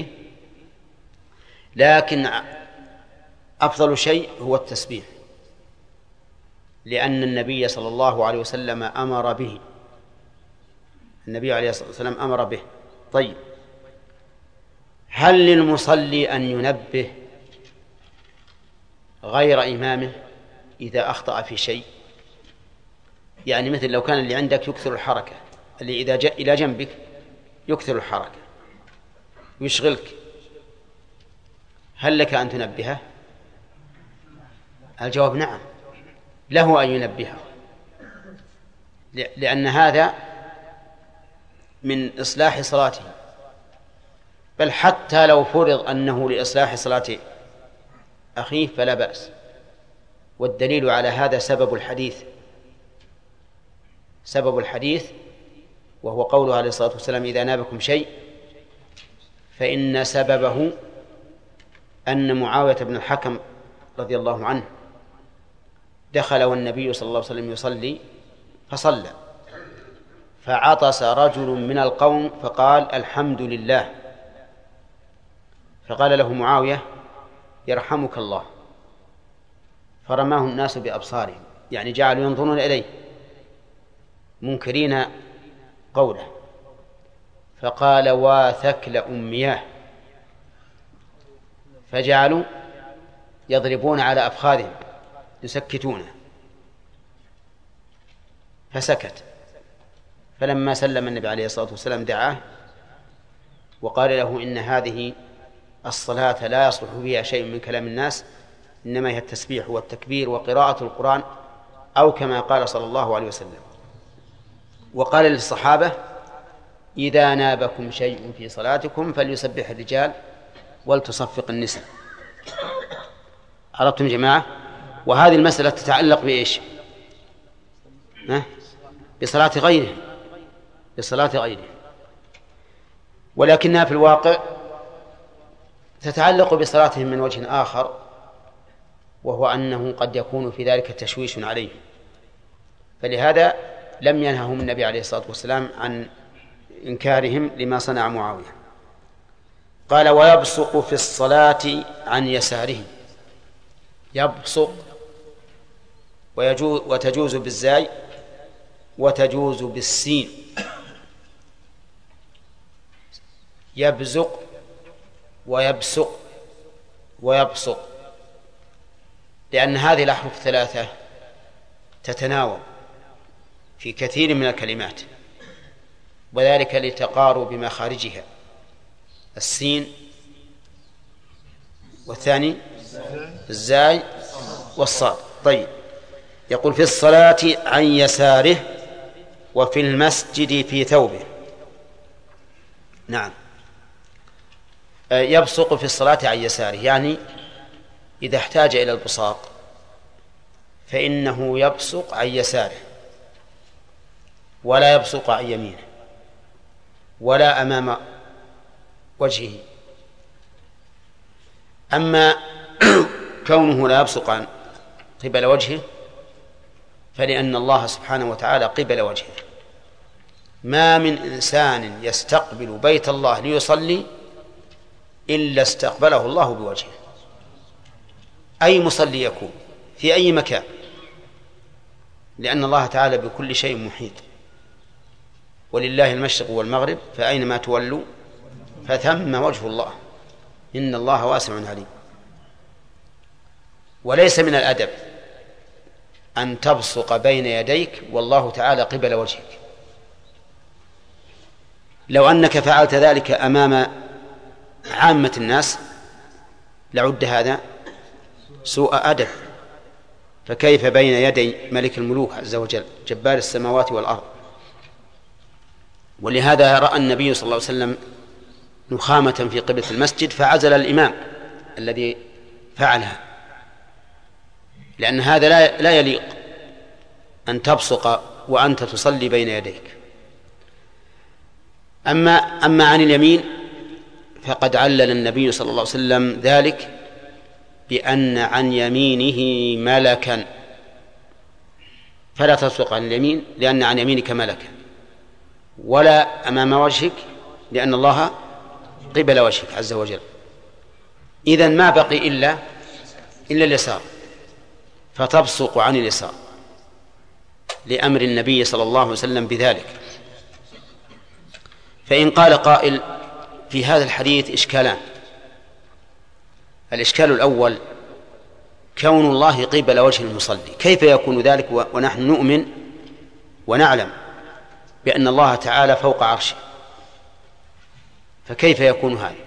لكن أفضل شيء هو التسبيح، لأن النبي صلى الله عليه وسلم أمر به. النبي عليه الصلاة والسلام أمر به. طيب، هل للمصلي أن ينبه غير إمامه إذا أخطأ في شيء؟ يعني مثل لو كان اللي عندك يكثر الحركة، اللي إذا جاء إلى جنبك يكثر الحركة ويشغلك، هل لك أن تنبهه؟ الجواب نعم، له أن ينبهه، لأن هذا من إصلاح صلاته. بل حتى لو فرض أنه لإصلاح صلاة أخيه فلا بأس. والدليل على هذا سبب الحديث وهو قوله عليه الصلاة والسلام إذا نابكم شيء فإن سببه أن معاوية بن الحكم رضي الله عنه دخل والنبي صلى الله عليه وسلم يصلي فصلى، فعطس رجل من القوم فقال الحمد لله، فقال له معاوية يرحمك الله، فرماه الناس بأبصارهم، يعني جعلوا ينظرون إليه منكرين قوله، فقال واثكل أمياه، فجعلوا يضربون على أفخاذهم يسكتونه، فسكت. فلما سلم النبي عليه الصلاة والسلام دعاه وقال له إن هذه الصلاة لا يصلح فيها شيء من كلام الناس، إنما هي التسبيح والتكبير وقراءة القرآن، أو كما قال صلى الله عليه وسلم. وقال للصحابة إذا نابكم شيء في صلاتكم فليسبح الرجال ولتصفق النساء. عرفتم جماعة؟ وهذه المسألة تتعلق بإيش؟ بصلاة غيره، ولكنها في الواقع تتعلق بصلاتهم من وجه آخر، وهو أنه قد يكون في ذلك تشويش عليه، فلهذا لم ينههم النبي عليه الصلاة والسلام عن إنكارهم لما صنع معاوية. قال ويبصق في الصلاة عن يساره، يبصق وتجوز بالزاي وتجوز بالسين، يبزق ويبصق ويبصق، لأن هذه الأحرف الثلاثة تتناوب في كثير من الكلمات، وذلك لتقارب مخارجها، السين والثاني الزاي والصاد. طيب، يقول في الصلاة عن يساره وفي المسجد في ثوبه. نعم، يبصق في الصلاة عن يساره، يعني إذا احتاج إلى البصاق فإنه يبصق عن يساره ولا يبصق عن يمينه ولا أمام وجهه. أما كونه لا يبصق عن قبل وجهه فلأن الله سبحانه وتعالى قبل وجهه. ما من إنسان يستقبل بيت الله ليصلي إلا استقبله الله بوجهه، أي مصلي يكون في أي مكان، لأن الله تعالى بكل شيء محيط. ولله المشرق والمغرب فأينما تولوا فثم وجه الله إن الله واسع عليم. وليس من الأدب أن تبصق بين يديك والله تعالى قبل وجهك. لو أنك فعلت ذلك أمام عامة الناس لعد هذا سوء أدب، فكيف بين يدي ملك الملوك عز وجل جبار السماوات والأرض. ولهذا رأى النبي صلى الله عليه وسلم نخامة في قبلة المسجد فعزل الإمام الذي فعلها، لأن هذا لا يليق أن تبصق وأنت تصلي بين يديك. أما عن اليمين فقد علل النبي صلى الله عليه وسلم ذلك بأن عن يمينه ملكا، فلا تبصق عن اليمين لأن عن يمينك ملكا، ولا أمام وجهك لأن الله قبل وجهك عز وجل. إذن ما بقي إلا اليسار، فتبصق عن اليسار لأمر النبي صلى الله عليه وسلم بذلك. فإن قال قائل في هذا الحديث إشكالان: الإشكال الأول كون الله قبل وجه المصلي، كيف يكون ذلك ونحن نؤمن ونعلم بأن الله تعالى فوق عرشه، فكيف يكون هذا؟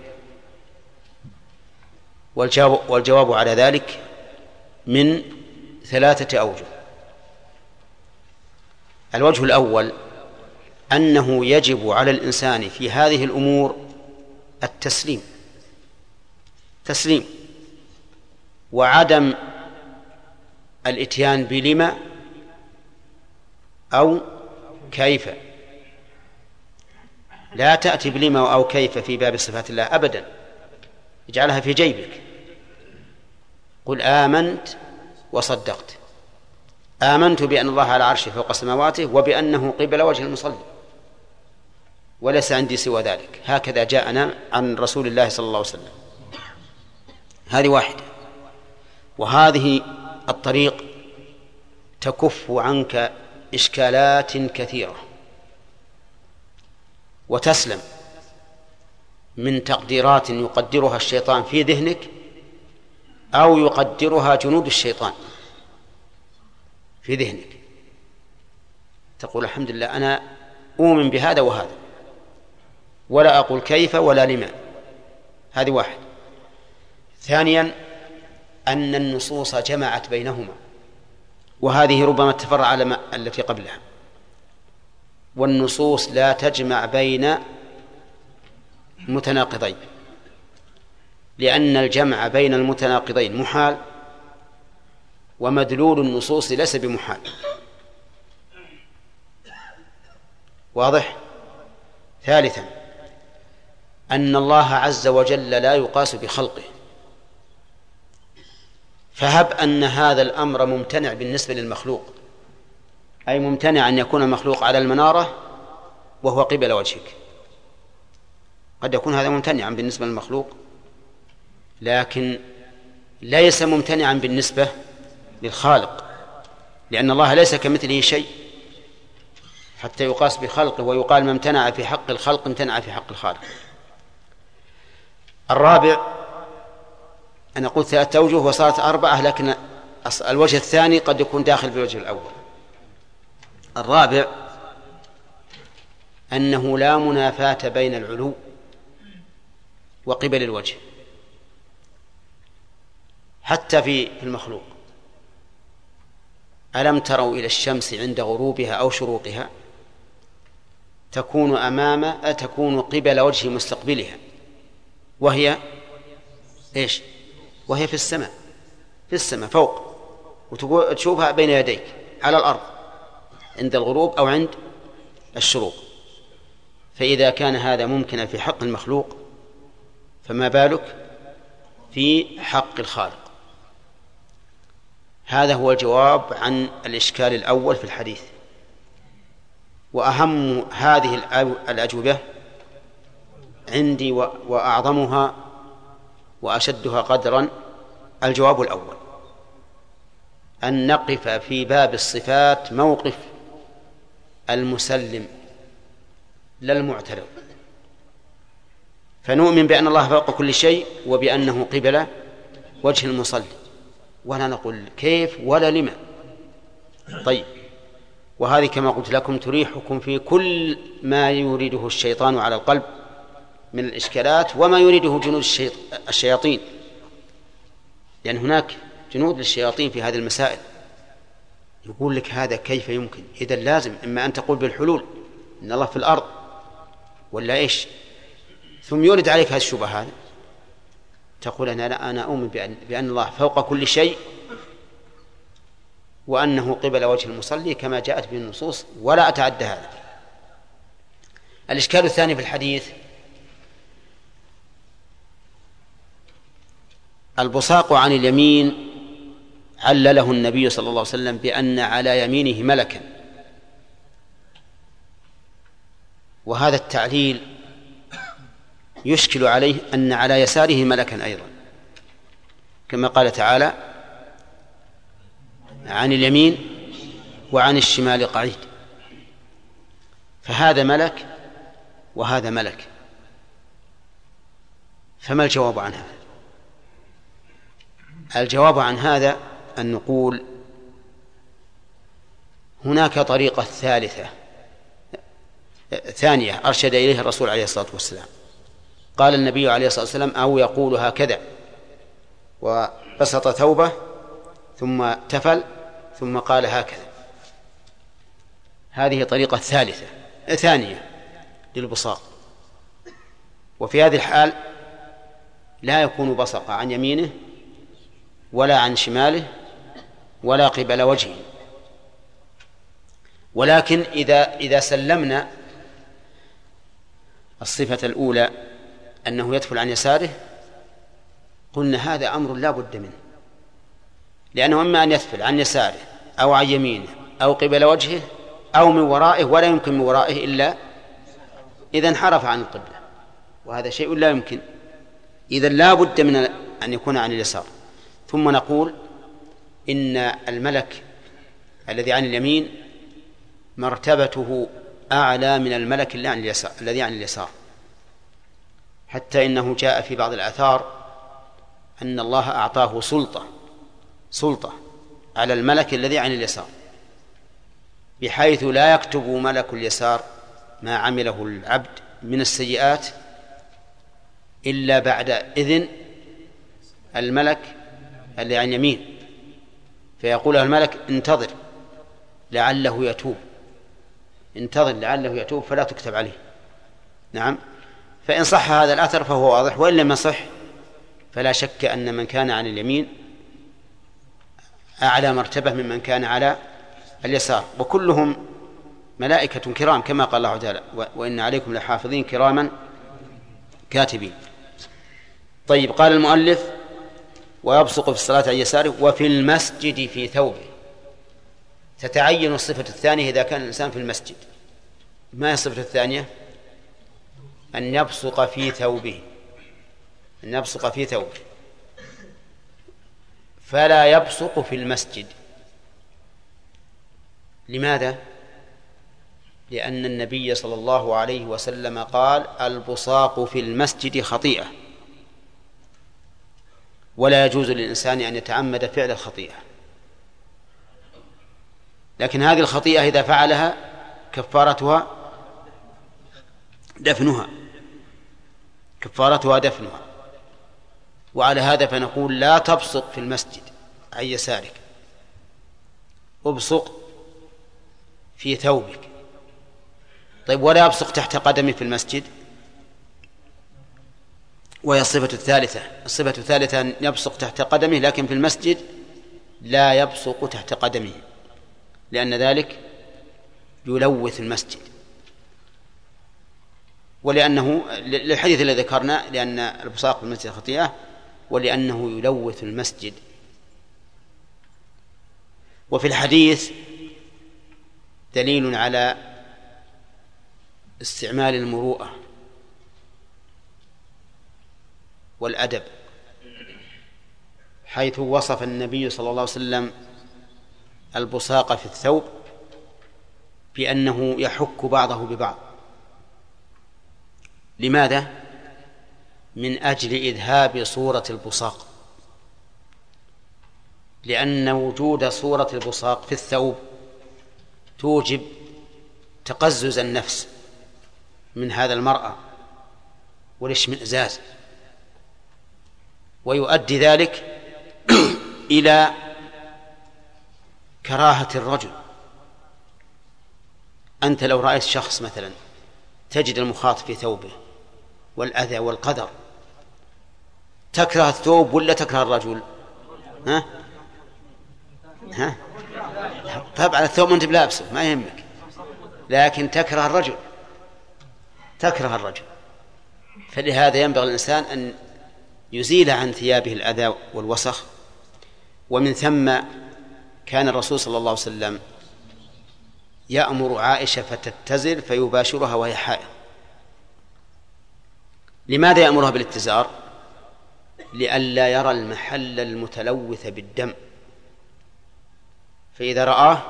والجواب على ذلك من 3 أوجه. الوجه الأول أنه يجب على الإنسان في هذه الأمور التسليم وعدم الإتيان بلما أو كيف. لا تأتي بلما أو كيف في باب صفات الله أبدا، اجعلها في جيبك. قل آمنت وصدقت، آمنت بأن الله على عرشه فوق سماواته وبأنه قبل وجه المصلي، وليس عندي سوى ذلك، هكذا جاءنا عن رسول الله صلى الله عليه وسلم. هذه واحدة. وهذه الطريق تكف عنك إشكالات كثيرة وتسلم من تقديرات يقدرها الشيطان في ذهنك أو يقدرها جنود الشيطان في ذهنك. تقول الحمد لله أنا أؤمن بهذا وهذا، ولا أقول كيف ولا لما. هذه واحد. ثانيا أن النصوص جمعت بينهما، وهذه ربما تفرع على التي قبلها. والنصوص لا تجمع بين متناقضين، لأن الجمع بين المتناقضين محال، ومدلول النصوص ليس بمحال. واضح؟ ثالثا أن الله عز وجل لا يقاس بخلقه، فهب أن هذا الأمر ممتنع بالنسبة للمخلوق، أي ممتنع أن يكون المخلوق على المنارة وهو قبل وجهك، قد يكون هذا ممتنعا بالنسبة للمخلوق، لكن ليس ممتنعا بالنسبة للخالق، لأن الله ليس كمثله شيء حتى يقاس بخلقه ويقال ما امتنع في حق الخلق امتنع في حق الخالق. الرابع، أنا قلت 3 أوجه وصارت 4، لكن الوجه الثاني قد يكون داخل بالوجه الأول. الرابع أنه لا منافاة بين العلو وقبل الوجه حتى في المخلوق. ألم تروا إلى الشمس عند غروبها أو شروقها تكون قبل وجه مستقبلها، وهي إيش؟ وهي في السماء، في السماء فوق، وتشوفها بين يديك على الأرض عند الغروب أو عند الشروق. فإذا كان هذا ممكنا في حق المخلوق فما بالك في حق الخالق. هذا هو الجواب عن الإشكال الأول في الحديث. وأهم هذه الأجوبة عندي وأعظمها وأشدها قدرا الجواب الأول، أن نقف في باب الصفات موقف المسلم لا المعترض، فنؤمن بأن الله فوق كل شيء وبأنه قبل وجه المصلي، ولا نقول كيف ولا لما. طيب، وهذه كما قلت لكم تريحكم في كل ما يريده الشيطان على القلب من الإشكالات وما يريده جنود الشياطين، لأن هناك جنود للشياطين في هذه المسائل. يقول لك هذا كيف يمكن؟ إذا لازم إما أن تقول بالحلول إن الله في الأرض ولا إيش، ثم يورد عليك هذه الشبهة هذا تقول أنا أؤمن بأن الله فوق كل شيء وأنه قبل وجه المصلي كما جاءت به النصوص ولا أتعدى هذا. الإشكال الثاني في الحديث البصاق عن اليمين، علله النبي صلى الله عليه وسلم بأن على يمينه ملكا، وهذا التعليل يشكل عليه أن على يساره ملكا أيضا، كما قال تعالى عن اليمين وعن الشمال قعيد، فهذا ملك وهذا ملك، فما الجواب عن هذا؟ الجواب عن هذا أن نقول هناك طريقة ثانية أرشد إليها الرسول عليه الصلاة والسلام. قال النبي عليه الصلاة والسلام أو يقول هكذا وبسط ثوبه ثم تفل ثم قال هكذا. هذه طريقة ثانية للبصاق، وفي هذه الحال لا يكون بصق عن يمينه ولا عن شماله ولا قبل وجهه. ولكن إذا سلمنا الصفة الأولى أنه يدفل عن يساره قلنا هذا أمر لا بد منه، لأنه إما أن يدفل عن يساره أو عن يمينه أو قبل وجهه أو من ورائه، ولا يمكن من ورائه إلا إذا انحرف عن القبلة، وهذا شيء لا يمكن. إذا لا بد من أن يكون عن اليسار. ثم نقول إن الملك الذي عن اليمين مرتبته أعلى من الملك الذي عن اليسار، حتى إنه جاء في بعض الآثار أن الله أعطاه سلطة على الملك الذي عن اليسار، بحيث لا يكتب ملك اليسار ما عمله العبد من السيئات إلا بعد إذن الملك اللي عن يمين، فيقول الملك انتظر لعله يتوب فلا تكتب عليه. نعم، فإن صح هذا الأثر فهو واضح، وإن لم يصح فلا شك أن من كان عن اليمين أعلى مرتبة ممن كان على اليسار، وكلهم ملائكة كرام كما قال الله تعالى وإن عليكم لحافظين كراما كاتبين. طيب، قال المؤلف ويبصق في الصلاة عن يساره وفي المسجد في ثوبه. تتعين الصفة الثانية إذا كان الإنسان في المسجد. ما هي الصفة الثانية؟ أن يبصق في ثوبه، فلا يبصق في المسجد. لماذا؟ لأن النبي صلى الله عليه وسلم قال البصاق في المسجد خطيئة، ولا يجوز للإنسان أن يتعمد فعل الخطيئة، لكن هذه الخطيئة إذا فعلها كفارتها دفنها. وعلى هذا فنقول لا تبصق في المسجد عن يسارك، ابصق في ثوبك. طيب ولا يبصق تحت قدمه في المسجد، وهي الصفة الثالثة أن يبصق تحت قدمه، لكن في المسجد لا يبصق تحت قدمه، لأن ذلك يلوث المسجد، ولأنه للحديث الذي ذكرنا لأن البصاق في المسجد خطيئة، ولأنه يلوث المسجد. وفي الحديث دليل على استعمال المروءة والأدب، حيث وصف النبي صلى الله عليه وسلم البصاق في الثوب بأنه يحك بعضه ببعض. لماذا؟ من أجل إذهاب صورة البصاق، لأن وجود صورة البصاق في الثوب توجب تقزز النفس من هذا المرأة والاشمئزاز، ويؤدي ذلك إلى كراهة الرجل. أنت لو رأيت شخص مثلا تجد المخاط في ثوبه والأذى والقدر، تكره الثوب ولا تكره الرجل؟ ها؟ طبعا الثوب أنت بلابسه ما يهمك، لكن تكره الرجل. فلهذا ينبغي الإنسان أن يزيل عن ثيابه الأذى والوسخ. ومن ثم كان الرسول صلى الله عليه وسلم يأمر عائشة فتتزر فيباشرها وهي حائض. لماذا يأمرها بالاتزار؟ لئلا يرى المحل المتلوث بالدم، فإذا رآه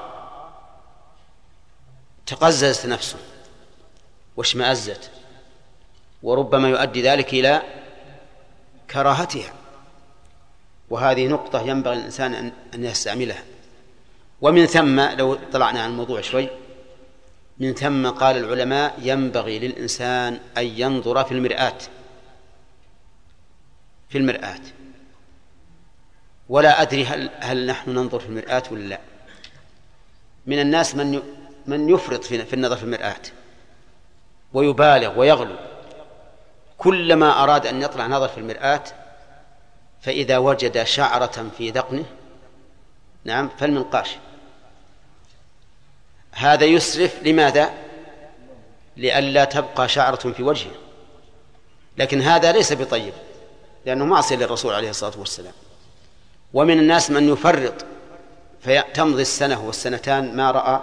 تقززت نفسه واشمأزت، وربما يؤدي ذلك إلى كراهتها. وهذه نقطة ينبغي الإنسان أن يستعملها. ومن ثم لو طلعنا عن الموضوع شوي، من ثم قال العلماء ينبغي للإنسان أن ينظر في المرآة. ولا أدري هل نحن ننظر في المرآة ولا لا. من الناس من يفرط في النظر في المرآة ويبالغ ويغلو، كلما أراد أن يطلع نظر في المرآة فإذا وجد شعرة في ذقنه فالمنقاش، هذا يسرف. لماذا؟ لئلا تبقى شعرة في وجهه، لكن هذا ليس بطيب لأنه معصية للرسول عليه الصلاة والسلام. ومن الناس من يفرط فتمضي السنة والسنتان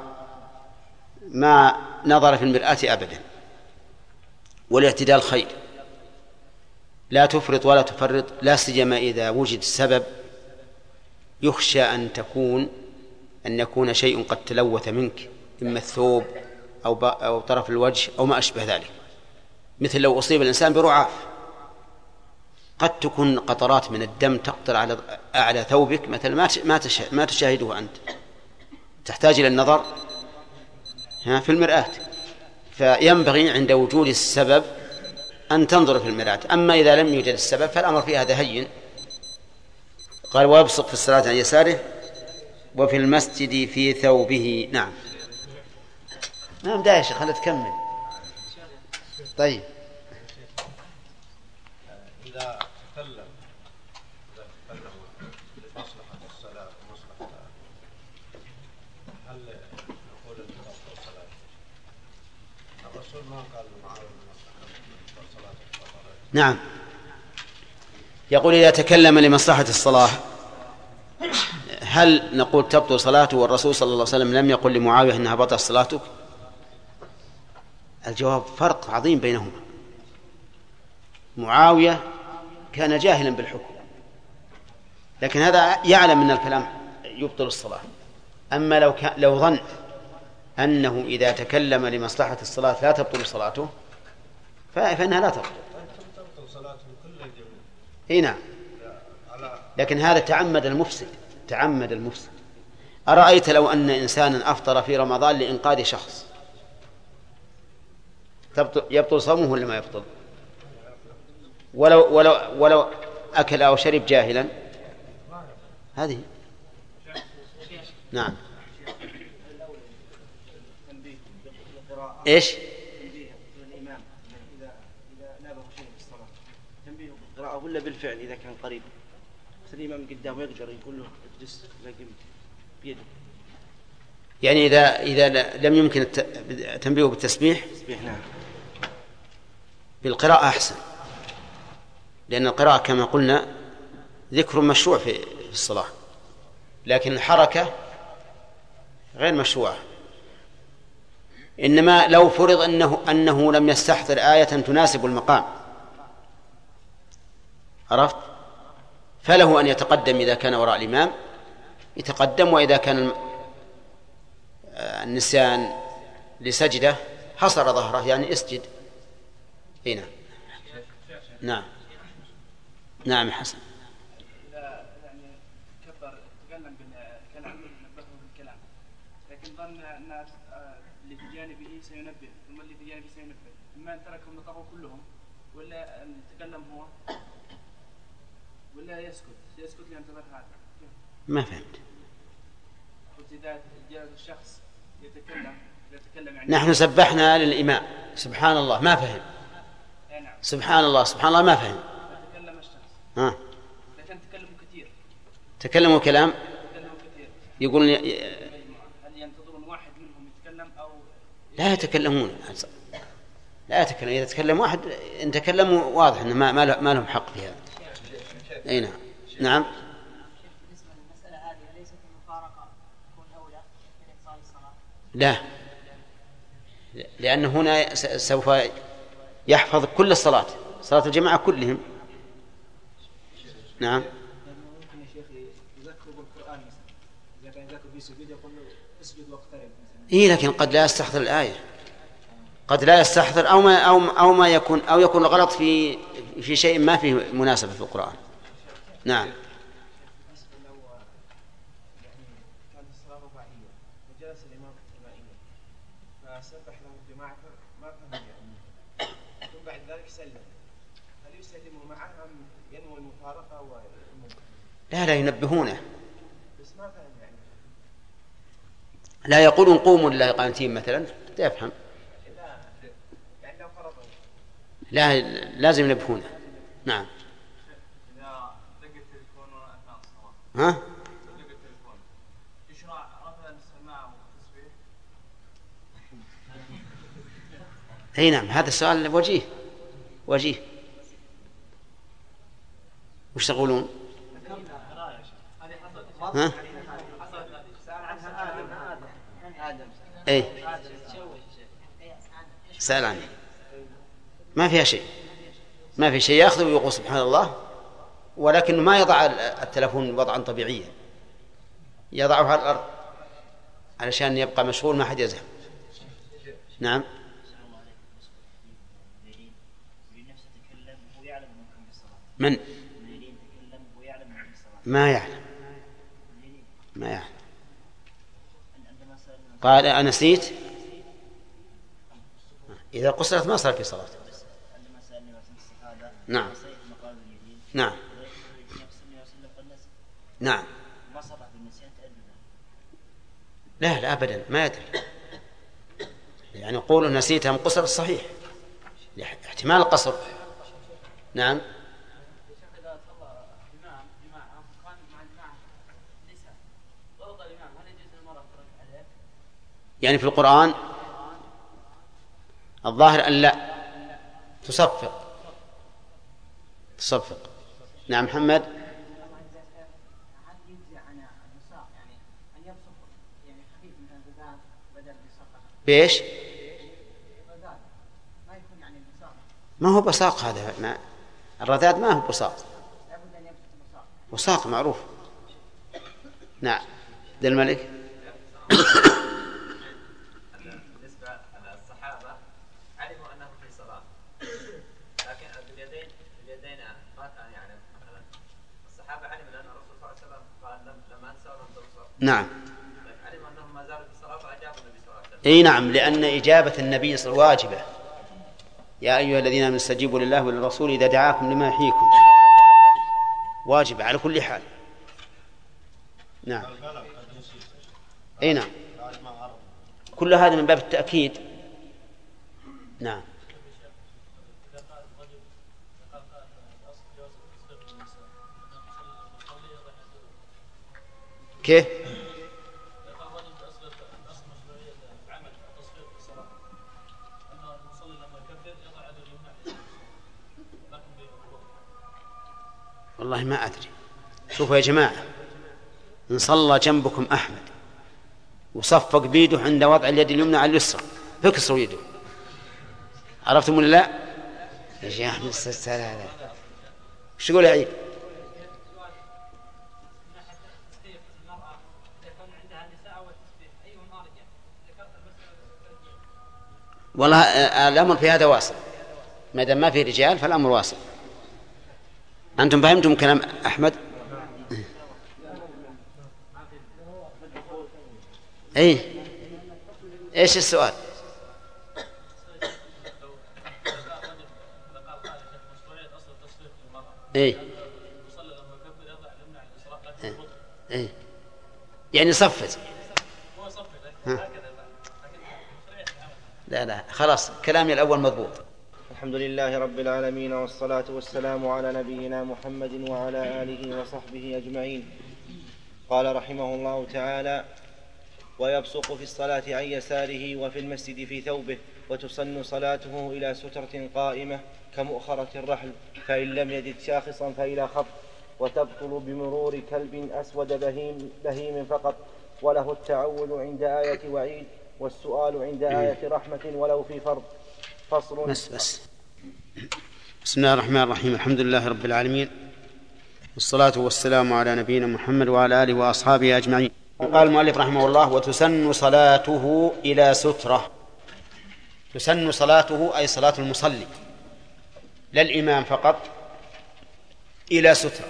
ما نظر في المرآة أبدا. والاعتدال خير، لا تفرط ولا تفرط، لا سيما إذا وجد سبب يخشى أن يكون شيء قد تلوث منك، إما الثوب أو طرف الوجه أو ما أشبه ذلك. مثل لو أصيب الإنسان برعاف، قد تكون قطرات من الدم تقطر على أعلى ثوبك مثلا ما تشاهده أنت، تحتاج إلى النظر في المرآة. فينبغي عند وجود السبب أن تنظر في المرآة. أما إذا لم يوجد السبب فالأمر في هذا هين. قال ويبصق في الصلاة عن يساره وفي المسجد في ثوبه. نعم دا يا شيخ، خلنا تكمل. طيب إذا تكلم لمصلحة الصلاة ومصلحة، هل نقول لمصلحة الصلاة؟ الرسول ما قال معاوية لمصلحة الصلاة. نعم، يقول إذا تكلم لمصلحة الصلاة هل نقول تبطل صلاته والرسول صلى الله عليه وسلم لم يقل لمعاوية إنها بطل صلاتك؟ الجواب فرق عظيم بينهما. معاوية كان جاهلا بالحكم، لكن هذا يعلم أن الكلام يبطل الصلاة. أما لو ظن أنه إذا تكلم لمصلحة الصلاة لا تبطل صلاته فإنها لا تبطل. نعم، لكن هذا تعمد المفسد. أرأيت لو أن إنسانا أفطر في رمضان لإنقاذ شخص، يبطل صومه ولا ما يبطل؟ ولو أكل أو شرب جاهلا، هذه نعم. إيش؟ ولا بالفعل إذا كان قريب؟ مثل الإمام قدامه يقدر يقول له اجلس لكن بيده. يعني إذا لم يمكن التنبيه بالتسبيح نعم. بالقراءة أحسن، لأن القراءة كما قلنا ذكر مشروع في الصلاة، لكن الحركة غير مشروعة. إنما لو فرض أنه لم يستحضر آية تناسب المقام، عرفت، فله أن يتقدم إذا كان وراء الإمام يتقدم، وإذا كان النسيان لسجدة حصر ظهره يعني اسجد. هنا نعم. نعم حسن. إذا يعني كبر تكلم بالكلام نبهه بالكلام، لكن ظن الناس اللي في جانبه سينبه، ثم اللي في جانبه سينبه، إما أن تركهم نطقوا كلهم، ولا أن يتكلم هو، ولا يسكت لينتبه هذا. ما فهمت. قلت إذا جاء الشخص يتكلم يعني نحن سبحنا للإمام سبحان الله ما فهم. سبحان الله سبحان الله ما فهم. تكلم الشخص لكن تكلموا كثير. تكلموا كلام كثير. يقول هل ينتظرون واحد منهم يتكلم أو لا يتكلمون؟ لا يتكلم. إذا تكلم واحد إن تكلموا واضح أنه ما لهم حق في هذا. أي نعم. نعم. بالنسبة للمسألة هذه ليست المفارقة تكون أولى من إبطال الصلاة؟ لا، لأن هنا سوف يحفظ كل الصلاة، صلاة الجماعة كلهم. نعم. ممكن يا شيخ يذكروا بالقرآن مثلا، إذا كان يذكر في سجود يقول له اسجد واقترب مثلا. إيه، لكن قد لا يستحضر الآية، قد لا يستحضر أو ما يكون غلط في شيء ما فيه مناسبة في القرآن. نعم. فسبح له الجماعة ما فهم يعني، ثم بعد ذلك سلم، هل يسلموا معه أم ينوي المفارقة لا ينبهونه، بس ما فهم يعني. لا يقولون قوموا لله قانتين مثلا تفهم. لا يعني لو فرضوا لا لازم ينبهونه. نعم. إذا دق التليفون أثناء الصلاة ها؟ دق التليفون يشرع مثلا السماعة والتسبيح؟ اي نعم، هذا السؤال وجيه. وش تقولون؟ ها؟ اي سأل عنه ما فيها شيء، ما في شيء، يأخذ ويقول سبحان الله، ولكن ما يضع التلفون وضعا طبيعيا، يضعه على الأرض علشان يبقى مشغول ما حد يزهم. نعم. من؟ ما يعلم. قال أنسيت؟ إذا قصرت ما صار في صلاة. نعم. نعم. نعم. لا أبدا ما يدري، يعني قولوا نسيتها من قصر الصحيح احتمال القصر. نعم. يعني في القرآن الظاهر أن لا تصفق. نعم محمد. بإيش؟ ما هو بصاق هذا، ما الرذاذ ما هو بصاق، بصاق معروف. نعم. ذا الملك. بالنسبة للصحابة علموا أنه في صلاة، لكن باليدين ما كان يعلم. مثلا الصحابة علموا أن الرسول صلى الله عليه وسلم قال لما أنسوا لم تبصر. نعم. علموا أنهم ما زالوا في الصلاة فأجابوا النبي صلى الله عليه وسلم. اي نعم، لأن إجابة النبي صلى الله عليه وسلم واجبة. يا أيها الذين آمنوا استجيبوا لله وللرسول إذا دعاكم لما يحييكم، واجبة على كل حال. نعم. اي نعم، كل هذا من باب التأكيد. نعم. كيف؟ والله ما أدري. شوفوا يا جماعة، إن صلى جنبكم أحمد وصفق بيده عند وضع اليد اليمنى على اليسرى فكسروا يده. عرفتم ولا لا؟ يا شيخ أحمد لا. وش تقول يا عيد؟ والله الأمر في هذا واصل، ما دام ما في رجال فالأمر واصل. أنتم فهمتم كلام أحمد؟ إيش السؤال؟ يعني صفت. لا خلاص كلامي الأول مضبوط. الحمد لله رب العالمين، والصلاة والسلام على نبينا محمد وعلى آله وصحبه أجمعين. قال رحمه الله تعالى: ويبصق في الصلاة عن يساره وفي المسجد في ثوبه، وتسن صلاته إلى سترة قائمة كمؤخرة الرحل، فإن لم يجد شاخصا فإلى خط، وتبطل بمرور كلب أسود بهيم فقط، وله التعوذ عند آية وعيد، والسؤال عند آية رحمة ولو في فرض. فصل. بس بسم الله الرحمن الرحيم. الحمد لله رب العالمين، والصلاة والسلام على نبينا محمد وعلى آله وأصحابه أجمعين. قال المؤلف رحمه الله: وتسن صلاته إلى سترة. تسن صلاته أي صلاة المصلي، لا الإمام فقط، إلى سترة،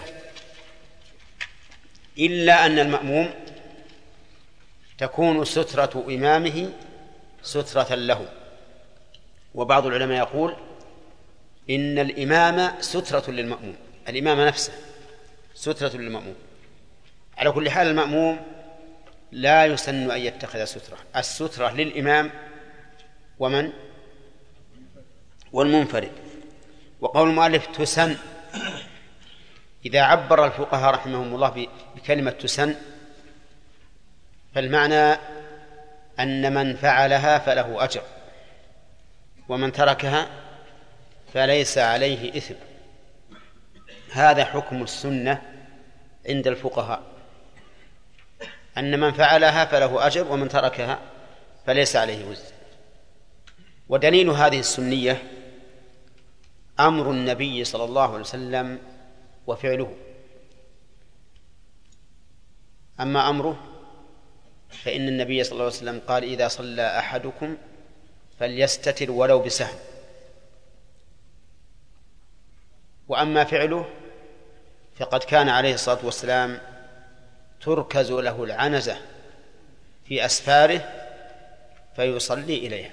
إلا أن المأموم تكون سترة إمامه سترة له. وبعض العلماء يقول إن الإمام سترة للمأموم، الإمام نفسه سترة للمأموم. على كل حال المأموم لا يسن أن يتخذ سترة، السترة للإمام ومن؟ والمنفرد. وقول المؤلف تسن، إذا عبر الفقهاء رحمهم الله بكلمة تسن فالمعنى أن من فعلها فله أجر، ومن تركها فليس عليه إثم. هذا حكم السنة عند الفقهاء، أن من فعلها فله أجر ومن تركها فليس عليه وزر. ودليل هذه السنية أمر النبي صلى الله عليه وسلم وفعله. أما أمره فإن النبي صلى الله عليه وسلم قال: إذا صلى أحدكم فليستتر ولو بسهم. وأما فعله فقد كان عليه الصلاة والسلام تركز له العنزة في أسفاره فيصلي إليها.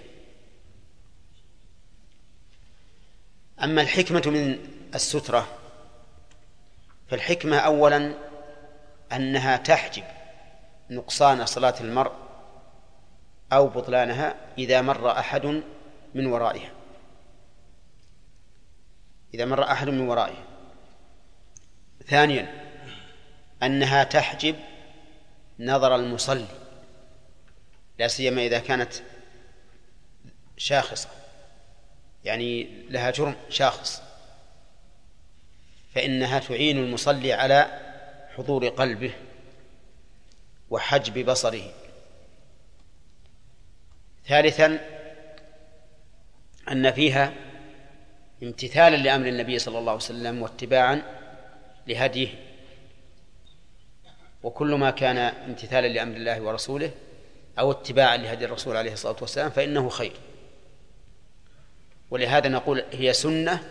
أما الحكمة من السترة فالحكمة أولا أنها تحجب نقصان صلاة المرء أو بطلانها إذا مر أحد من ورائها، إذا مر أحد من ورائها. ثانيا أنها تحجب نظر المصلي، لا سيما إذا كانت شاخصة، يعني لها جرم شاخص، فإنها تعين المصلي على حضور قلبه وحجب بصره. ثالثا أن فيها امتثالا لأمر النبي صلى الله عليه وسلم واتباعا لهديه، وكل ما كان امتثالا لأمر الله ورسوله أو اتباعا لهدي الرسول عليه الصلاة والسلام فإنه خير. ولهذا نقول هي سنة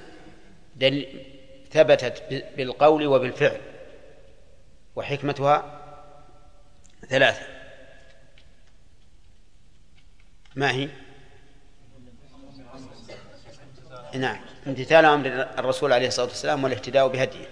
ثبتت بالقول وبالفعل. وحكمتها ثلاثة. ما هي؟ نعم، امتثال أمر الرسول عليه الصلاة والسلام والاهتداء بهديه.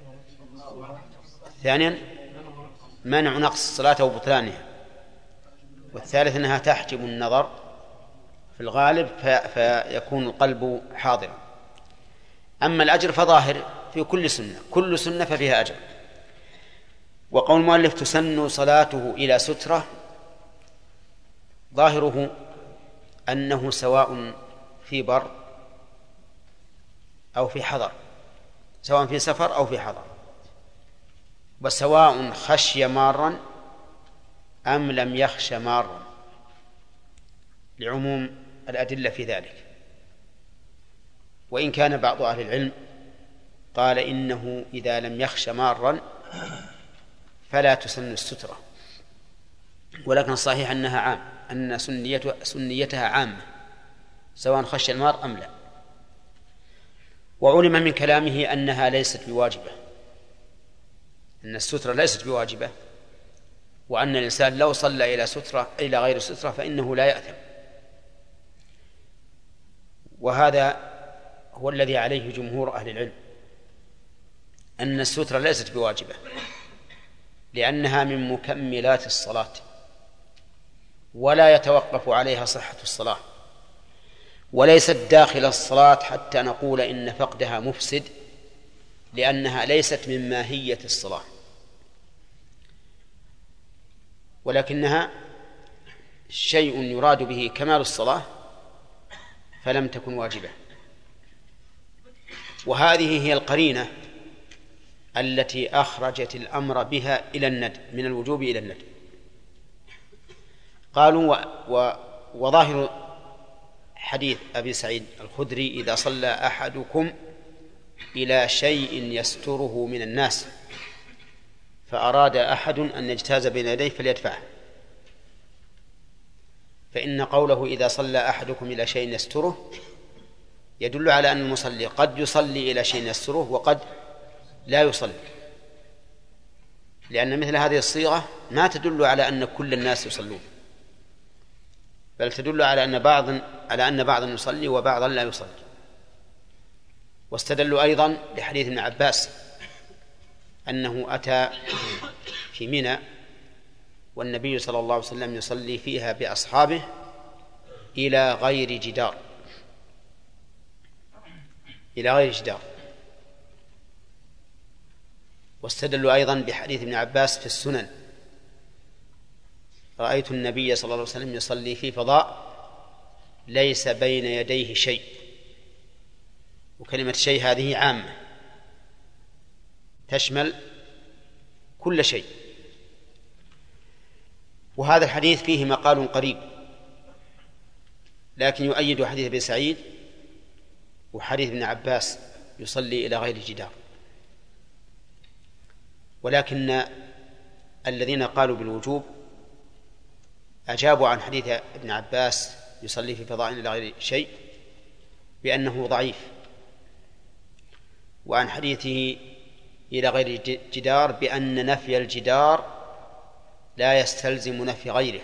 ثانيا منع نقص الصلاة وبطلانها. والثالث أنها تحجب النظر في الغالب فيكون القلب حاضرا. أما الأجر فظاهر في كل سنة، كل سنة ففيها أجر. وقول المؤلف تسن صلاته إلى سترة ظاهره أنه سواء في بر أو في حضر، سواء في سفر أو في حضر، وسواء خشي مارا أم لم يخش مارا، لعموم الأدلة في ذلك. وإن كان بعض أهل العلم قال إنه إذا لم يخش مارا فلا تسن السترة، ولكن الصحيح أنها عام، أن سنيتها عامة سواء خش المار أم لا. وعلم من كلامه أنها ليست بواجبة، أن السترة ليست بواجبة، وأن الإنسان لو صلى إلى غير سترة فإنه لا يأثم. وهذا هو الذي عليه جمهور أهل العلم، أن السترة ليست بواجبة لأنها من مكملات الصلاة ولا يتوقف عليها صحة الصلاة، وليست داخل الصلاة حتى نقول إن فقدها مفسد، لأنها ليست من ماهية الصلاة، ولكنها شيء يراد به كمال الصلاة فلم تكن واجبة. وهذه هي القرينة التي أخرجت الأمر بها إلى الندب، من الوجوب إلى الندب. قالوا وظاهر حديث أبي سعيد الخدري إذا صلى أحدكم إلى شيء يستره من الناس فأراد أحد أن يجتاز بين يديه فليدفعه، فإن قوله إذا صلى أحدكم إلى شيء يستره يدل على أن المصلي قد يصلي إلى شيء يستره وقد لا يصلي، لأن مثل هذه الصيغة ما تدل على أن كل الناس يصلون، بل تدل على أن بعضا يصلي وبعضا لا يصلي. واستدلوا أيضا بحديث ابن عباس أنه أتى في منى والنبي صلى الله عليه وسلم يصلي فيها بأصحابه إلى غير جدار، إلى غير جدار. واستدلوا أيضا بحديث ابن عباس في السنن رأيت النبي صلى الله عليه وسلم يصلي في فضاء ليس بين يديه شيء، وكلمة شيء هذه عامة تشمل كل شيء. وهذا الحديث فيه مقال قريب، لكن يؤيد حديث ابن سعيد وحديث ابن عباس يصلي إلى غير جدار. ولكن الذين قالوا بالوجوب أجابوا عن حديث ابن عباس يصلي في فضاء إلى غير شيء بأنه ضعيف، وعن حديثه إلى غير جدار بأن نفي الجدار لا يستلزم نفي غيره.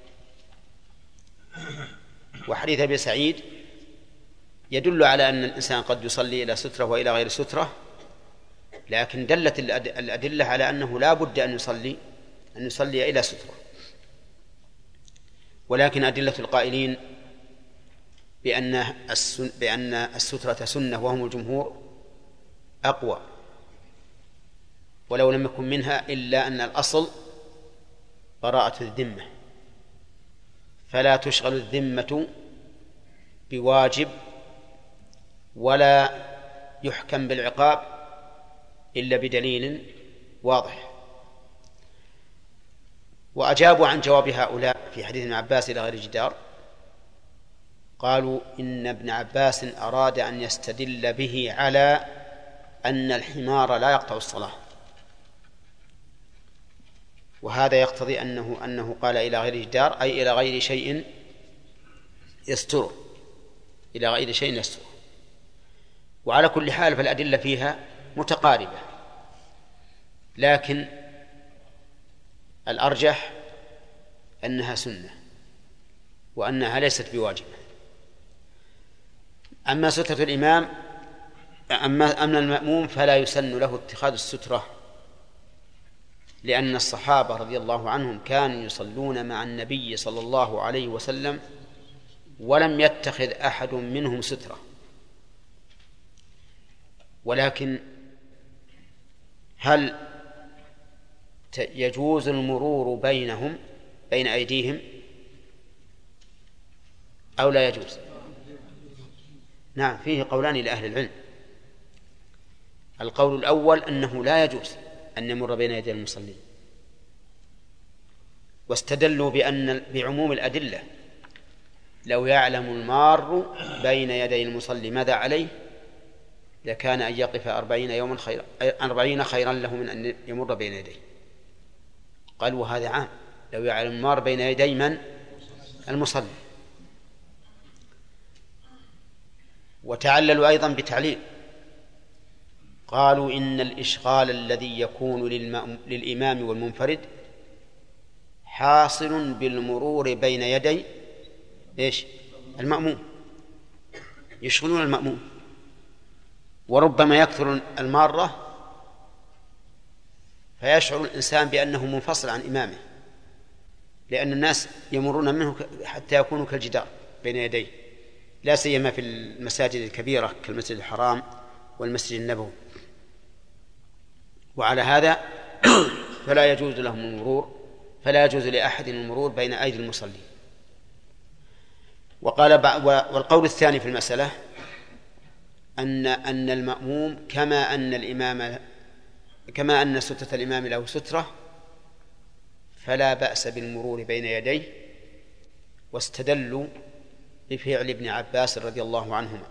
وحديث ابن سعيد يدل على أن الإنسان قد يصلي إلى سترة وإلى غير سترة، لكن دلت الأدلة على أنه لا بد أن يصلي إلى سترة. ولكن أدلة القائلين بأن السترة سنة وهم الجمهور أقوى، ولو لم يكن منها إلا أن الأصل براءة الذمة، فلا تشغل الذمة بواجب ولا يحكم بالعقاب إلا بدليل واضح. وأجابوا عن جواب هؤلاء في حديث ابن عباس إلى غير جدار، قالوا إن ابن عباس أراد أن يستدل به على أن الحمار لا يقطع الصلاة، وهذا يقتضي أنه قال إلى غير جدار أي إلى غير شيء يستره، إلى غير شيء يستره. وعلى كل حال فالأدلة فيها متقاربة، لكن الأرجح أنها سنة وأنها ليست بواجبة. أما سترة الإمام أما المأموم فلا يسن له اتخاذ السترة، لأن الصحابة رضي الله عنهم كانوا يصلون مع النبي صلى الله عليه وسلم ولم يتخذ أحد منهم سترة. ولكن هل يجوز المرور بينهم بين أيديهم أو لا يجوز؟ نعم، فيه قولان لأهل العلم. القول الأول أنه لا يجوز أن يمر بين يدي المصلين، واستدلوا بعموم الأدلة: لو يعلم المار بين يدي المصلي ماذا عليه لكان أن يقف 40 خيرا له من أن يمر بين يديه. قالوا وهذا عام، لو يعلم المار بين يدي من؟ المصلي. وتعللوا أيضا بتعليل، قالوا إن الإشغال الذي يكون للإمام والمنفرد حاصل بالمرور بين يدي المأموم، يشغلون المأموم، وربما يكثر المارة فيشعر الإنسان بأنه منفصل عن إمامه، لأن الناس يمرون منه حتى يكونوا كالجدار بين يديه، لا سيما في المساجد الكبيرة كالمسجد الحرام والمسجد النبوي. وعلى هذا فلا يجوز لهم المرور، فلا يجوز لأحد المرور بين أيدي المصلين. والقول الثاني في المسألة أن المأموم كما أن سترة الإمام له سترة فلا بأس بالمرور بين يديه، واستدلوا بفعل ابن عباس رضي الله عنهما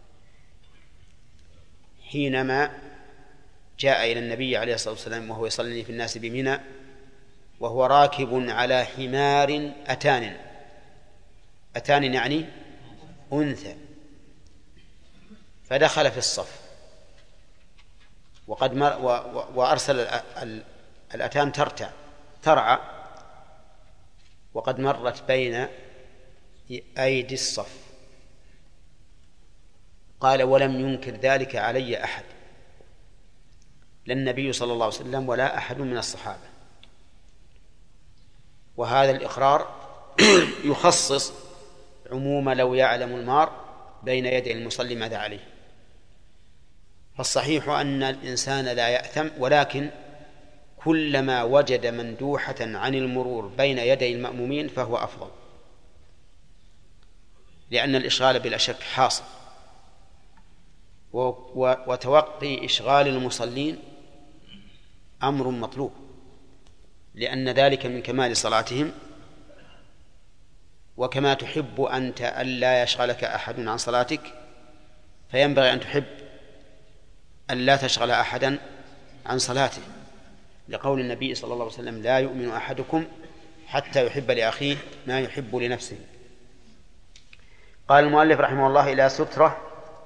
حينما جاء إلى النبي عليه الصلاة والسلام وهو يصلي في الناس بمنى وهو راكب على حمار أتان يعني أنثى، فدخل في الصف وأرسل الأتان ترعى وقد مرت بين أيدي الصف. قال ولم ينكر ذلك علي أحد، لا النبي صلى الله عليه وسلم ولا أحد من الصحابة. وهذا الإقرار يخصص عموم لو يعلم المار بين يدي المصلي ماذا عليه. فالصحيح أن الإنسان لا يأثم، ولكن كلما وجد مندوحة عن المرور بين يدي المأمومين فهو أفضل، لأن الإشغال بلا شك حاصل، وتوقي إشغال المصلين أمر مطلوب، لأن ذلك من كمال صلاتهم. وكما تحب أنت ألا يشغلك أحد عن صلاتك فينبغي أن تحب ألا تشغل أحدا عن صلاته، لقول النبي صلى الله عليه وسلم لا يؤمن أحدكم حتى يحب لأخيه ما يحب لنفسه. قال المؤلف رحمه الله إلى سترة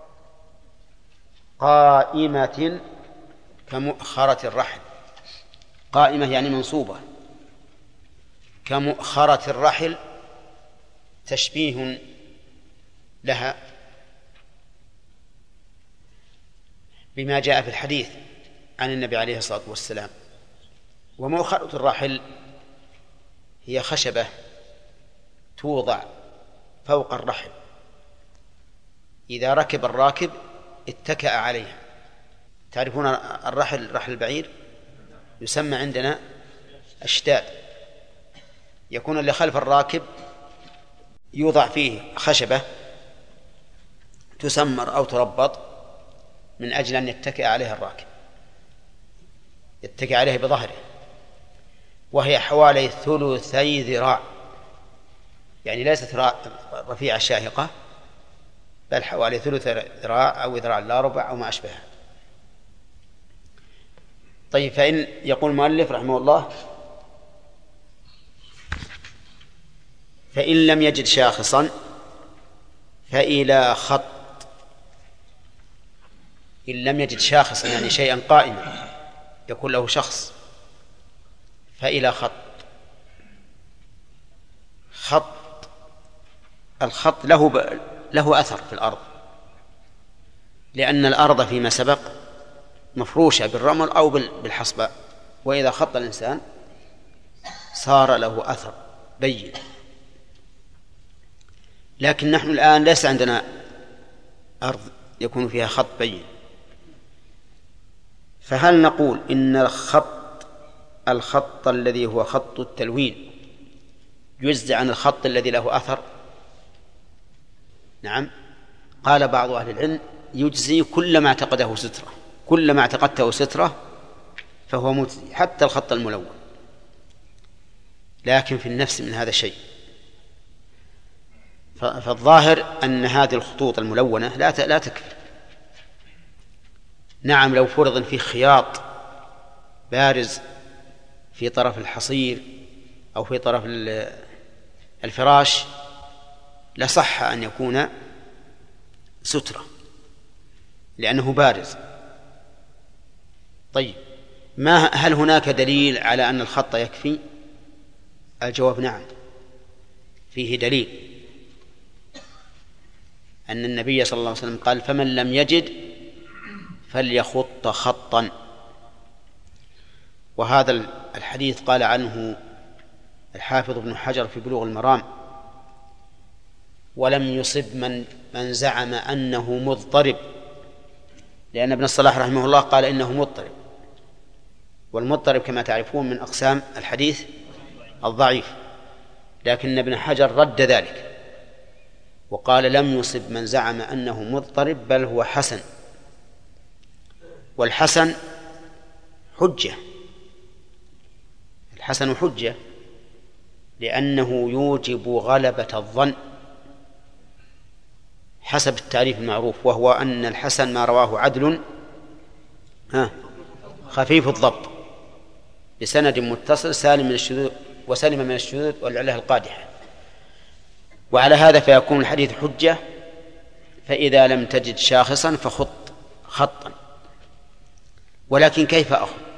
قائمة كمؤخرة الرحل. قائمة يعني منصوبة، كمؤخرة الرحل تشبيه لها بما جاء في الحديث عن النبي عليه الصلاة والسلام. ومؤخرة الرحل هي خشبة توضع فوق الرحل، إذا ركب الراكب اتكأ عليها. تعرفون الرحل، رحل البعير يسمى عندنا أشداد، يكون اللي خلف الراكب يوضع فيه خشبة تسمر أو تربط من أجل أن يتكئ عليها الراكب، يتكئ عليها بظهره، وهي حوالي 3 ذراع، يعني ليست رفيعة شاهقة، بل حوالي 3 ذراع أو ذراع لا ربع أو ما أشبهها. طيب، فإن يقول المؤلف رحمه الله فإن لم يجد شاخصا فإلى خط. إن لم يجد شاخصا يعني شيئا قائما يكون له شخص، فإلى خط. الخط له أثر في الأرض، لأن الأرض فيما سبق مفروشة بالرمل أو بالحصباء، وإذا خط الإنسان صار له أثر بين. لكن نحن الآن ليس عندنا أرض يكون فيها خط بين، فهل نقول إن الخط الخط الذي هو خط التلوين يجزي عن الخط الذي له أثر؟ نعم. قال بعض أهل العلم يجزي كل ما اعتقده سترة، كل ما اعتقدته سترة فهو مجزي، حتى الخط الملون. لكن في النفس من هذا شيء. فالظاهر أن هذه الخطوط الملونة لا تكفي. نعم، لو فرض في خياط بارز في طرف الحصير أو في طرف الفراش لصح أن يكون سترة لأنه بارز. طيب، هل هناك دليل على أن الخط يكفي؟ الجواب نعم، فيه دليل أن النبي صلى الله عليه وسلم قال: فمن لم يجد فليخط خطا. وهذا الحديث قال عنه الحافظ ابن حجر في بلوغ المرام: ولم يصب من زعم أنه مضطرب، لأن ابن الصلاح رحمه الله قال إنه مضطرب، والمضطرب كما تعرفون من أقسام الحديث الضعيف، لكن ابن حجر رد ذلك وقال: لم يصب من زعم أنه مضطرب، بل هو حسن. والحسن حجة، الحسن حجة لأنه يوجب غلبة الظن حسب التعريف المعروف، وهو أن الحسن ما رواه عدل خفيف الضبط بسند متصل سالم من الشذوذ وسلم من الشذوذ والعلة القادحة. وعلى هذا فيكون الحديث حجة. فإذا لم تجد شاخصا فخط خطا. ولكن كيف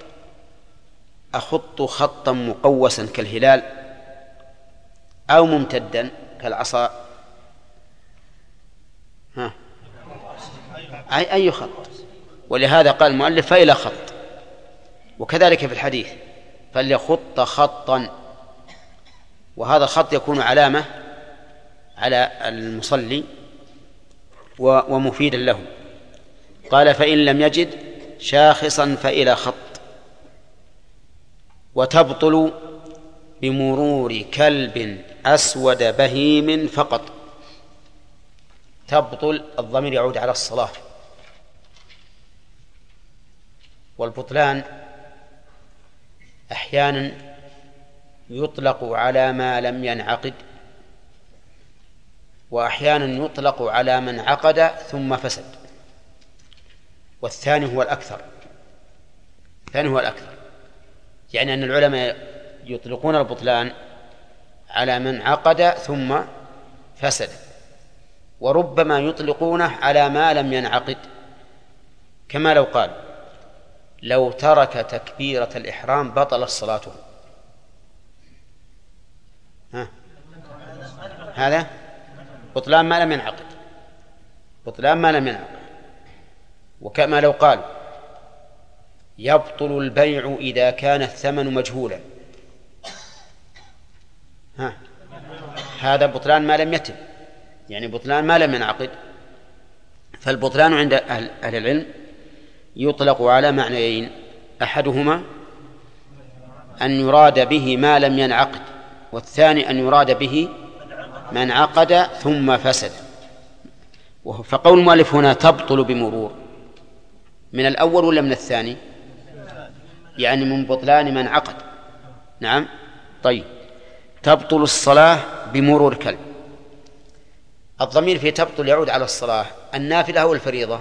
أخط خطا مقوسا كالهلال أو ممتدا كالعصا؟ أي خط؟ ولهذا قال المؤلف: فإلى خط. وكذلك في الحديث: فليخط خطا. وهذا الخط يكون علامة على المصلي ومفيدا له. قال: فإن لم يجد شاخصا فإلى خط. وتبطل بمرور كلب أسود بهيم فقط. تبطل، الضمير يعود على الصلاة. والبطلان أحيانا يطلق على ما لم ينعقد، وأحيانا يطلق على من عقد ثم فسد، والثاني هو الأكثر. الثاني هو الأكثر، يعني أن العلماء يطلقون البطلان على من عقد ثم فسد، وربما يطلقونه على ما لم ينعقد، كما لو قال: لو ترك تكبيرة الإحرام بطل صلاته. هذا بطلان ما لم ينعقد، بطلان ما لم ينعقد. وكما لو قال: يبطل البيع إذا كان الثمن مجهولا. هذا بطلان ما لم يتم، يعني بطلان ما لم ينعقد. فالبطلان عند أهل العلم يطلق على معنيين: أحدهما أن يراد به ما لم ينعقد، والثاني أن يراد به من عقد ثم فسد. فقول المؤلف هنا تبطل بمرور، من الأول ولا من الثاني؟ يعني من بطلان من عقد. نعم. طيب، تبطل الصلاة بمرور كلب. الضمير في تبطل يعود على الصلاة النافلة والفريضة.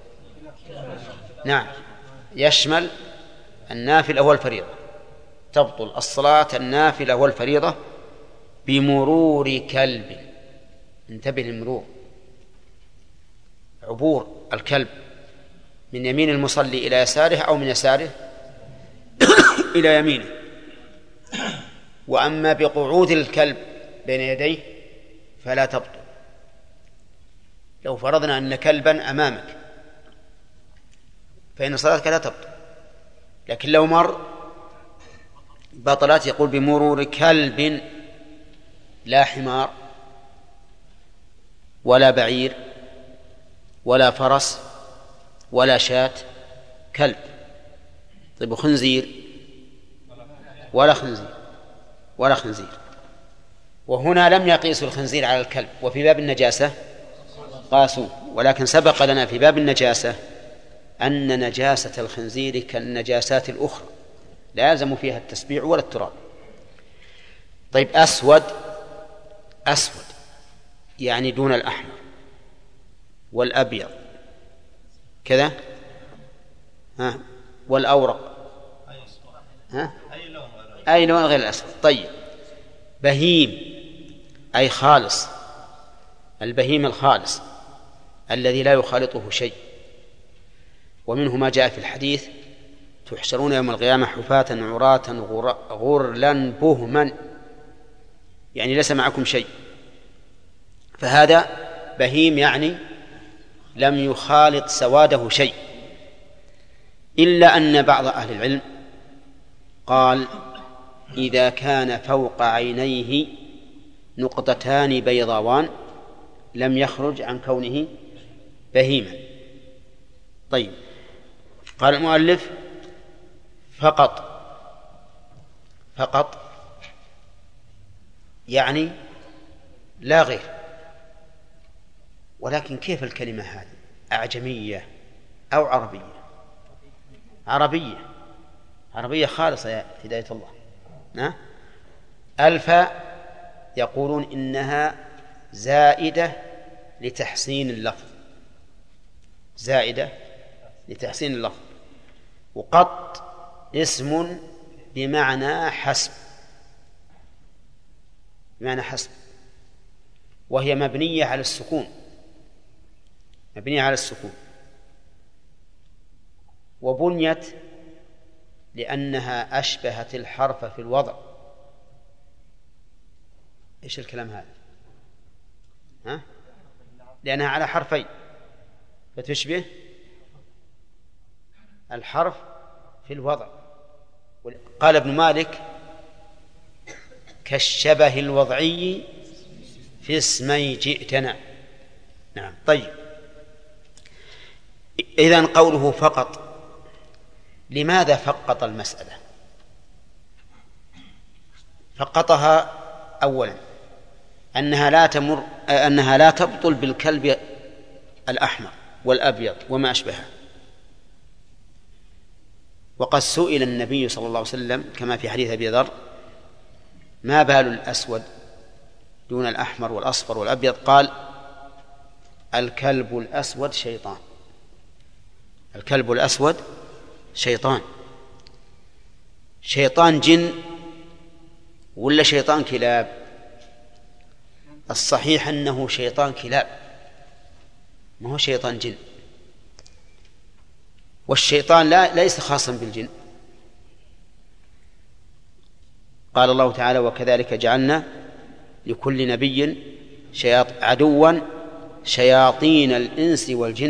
نعم، يشمل النافلة والفريضة. تبطل الصلاة النافلة والفريضة بمرور كلب. انتبه للمرور، عبور الكلب من يمين المصلي إلى يساره أو من يساره إلى يمينه. وأما بقعود الكلب بين يديه فلا تبطل. لو فرضنا أن كلبا أمامك فإن صلاتك لا تبطل، لكن لو مر بطلت. يقول بمرور كلب، لا حمار ولا بعير ولا فرس ولا شاة، كلب. طيب، وخنزير؟ ولا خنزير. وهنا لم يقيسوا الخنزير على الكلب، وفي باب النجاسة قاسوا. ولكن سبق لنا في باب النجاسة أن نجاسة الخنزير كالنجاسات الأخرى لا يلزم فيها التسبيع ولا التراب. طيب أسود يعني دون الأحمر والأبيض كذا، والأورق، أي لون غير الأسود. طيب بهيم أي خالص، البهيم الخالص الذي لا يخالطه شيء. ومنه ما جاء في الحديث: تحشرون يوم القيامة حفاة عراة غرلا بهما، يعني ليس معكم شيء. فهذا بهيم يعني لم يخالط سواده شيء، إلا أن بعض أهل العلم قال: إذا كان فوق عينيه نقطتان بيضاوان لم يخرج عن كونه بهيما. طيب قال المؤلف: فقط يعني لا غير. ولكن كيف الكلمة هذه؟ أعجمية أو عربية؟ عربية خالصة يا هداية الله. الفاء يقولون إنها زائدة لتحسين اللفظ، وقط اسم بمعنى حسب، وهي مبنية على السكون، وبنيت لأنها أشبهت الحرف في الوضع. إيش الكلام هذا؟ لأنها على حرفين فتشبه الحرف في الوضع. قال ابن مالك: كالشبه الوضعي في اسمي جئتنا. نعم. طيب إذن قوله فقط، لماذا فقط المسألة؟ فقطها أولا أنها لا تبطل بالكلب الأحمر والأبيض وما أشبهه. وقد سئل النبي صلى الله عليه وسلم كما في حديث أبي ذر: ما بال الأسود دون الأحمر والأصفر والأبيض؟ قال: الكلب الأسود شيطان. الكلب الأسود شيطان جن ولا شيطان كلاب؟ الصحيح أنه شيطان كلاب، ما هو شيطان جن. والشيطان ليس خاصا بالجن. قال الله تعالى: وكذلك جعلنا لكل نبي عدوا شياطين الإنس والجن.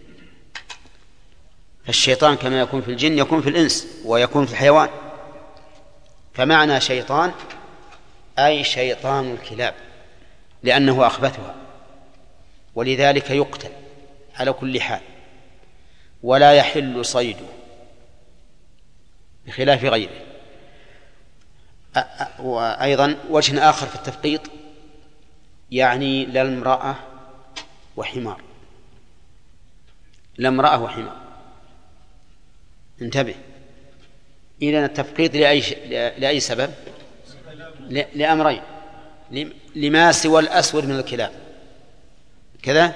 فالشيطان كما يكون في الجن يكون في الإنس ويكون في الحيوان. فمعنى شيطان أي شيطان الكلاب، لأنه أخبثها، ولذلك يقتل على كل حال ولا يحل صيده بخلاف غيره. وأيضا وجه آخر في التفقيط يعني لا امرأة وحمار، انتبه. إذن التفقيط لأي سبب؟ لأمرين: لما سوى الأسود من الكلاب كذا،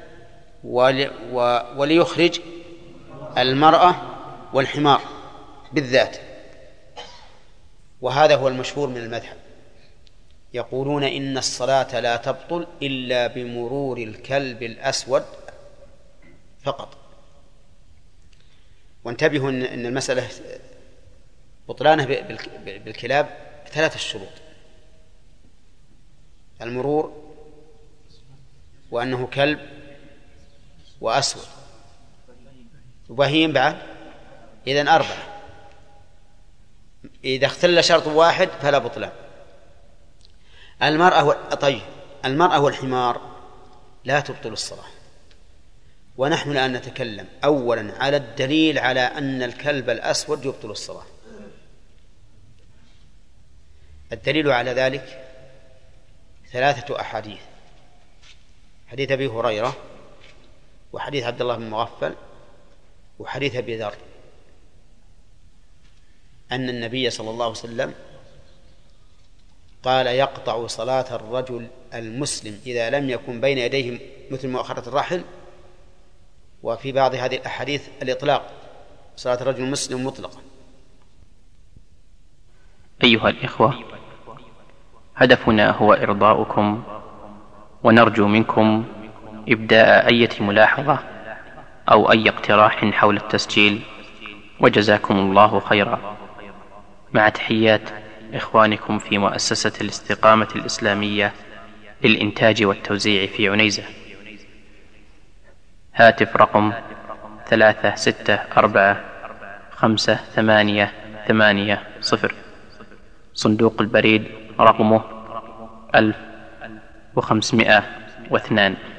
وليخرج المرأة والحمار بالذات. وهذا هو المشهور من المذهب، يقولون إن الصلاة لا تبطل إلا بمرور الكلب الأسود فقط. وانتبهوا أن المسألة بطلانه بالكلاب 3 شروط: المرور، وأنه كلب، وأسود، وبهيم بعد. إذن 4. إذا اختل شرط واحد فلا بطلان. المرأة والحمار لا تبطل الصلاة. ونحن الآن نتكلم أولا على الدليل على أن الكلب الأسود يبطل الصلاة. الدليل على ذلك 3 أحاديث: حديث أبي هريرة، وحديث عبد الله بن مغفل، وحديث أبي ذر، أن النبي صلى الله عليه وسلم قال: يقطع صلاة الرجل المسلم إذا لم يكن بين يديه مثل مؤخرة الرحل. وفي بعض هذه الأحاديث الإطلاق، صلاة الرجل المسلم مطلقا. أيها الإخوة، هدفنا هو إرضاؤكم، ونرجو منكم إبداء أي ملاحظة أو أي اقتراح حول التسجيل، وجزاكم الله خيرا. مع تحيات إخوانكم في مؤسسة الاستقامة الإسلامية للإنتاج والتوزيع في عنيزة. هاتف رقم 364-588-80. صندوق البريد رقمه 1502.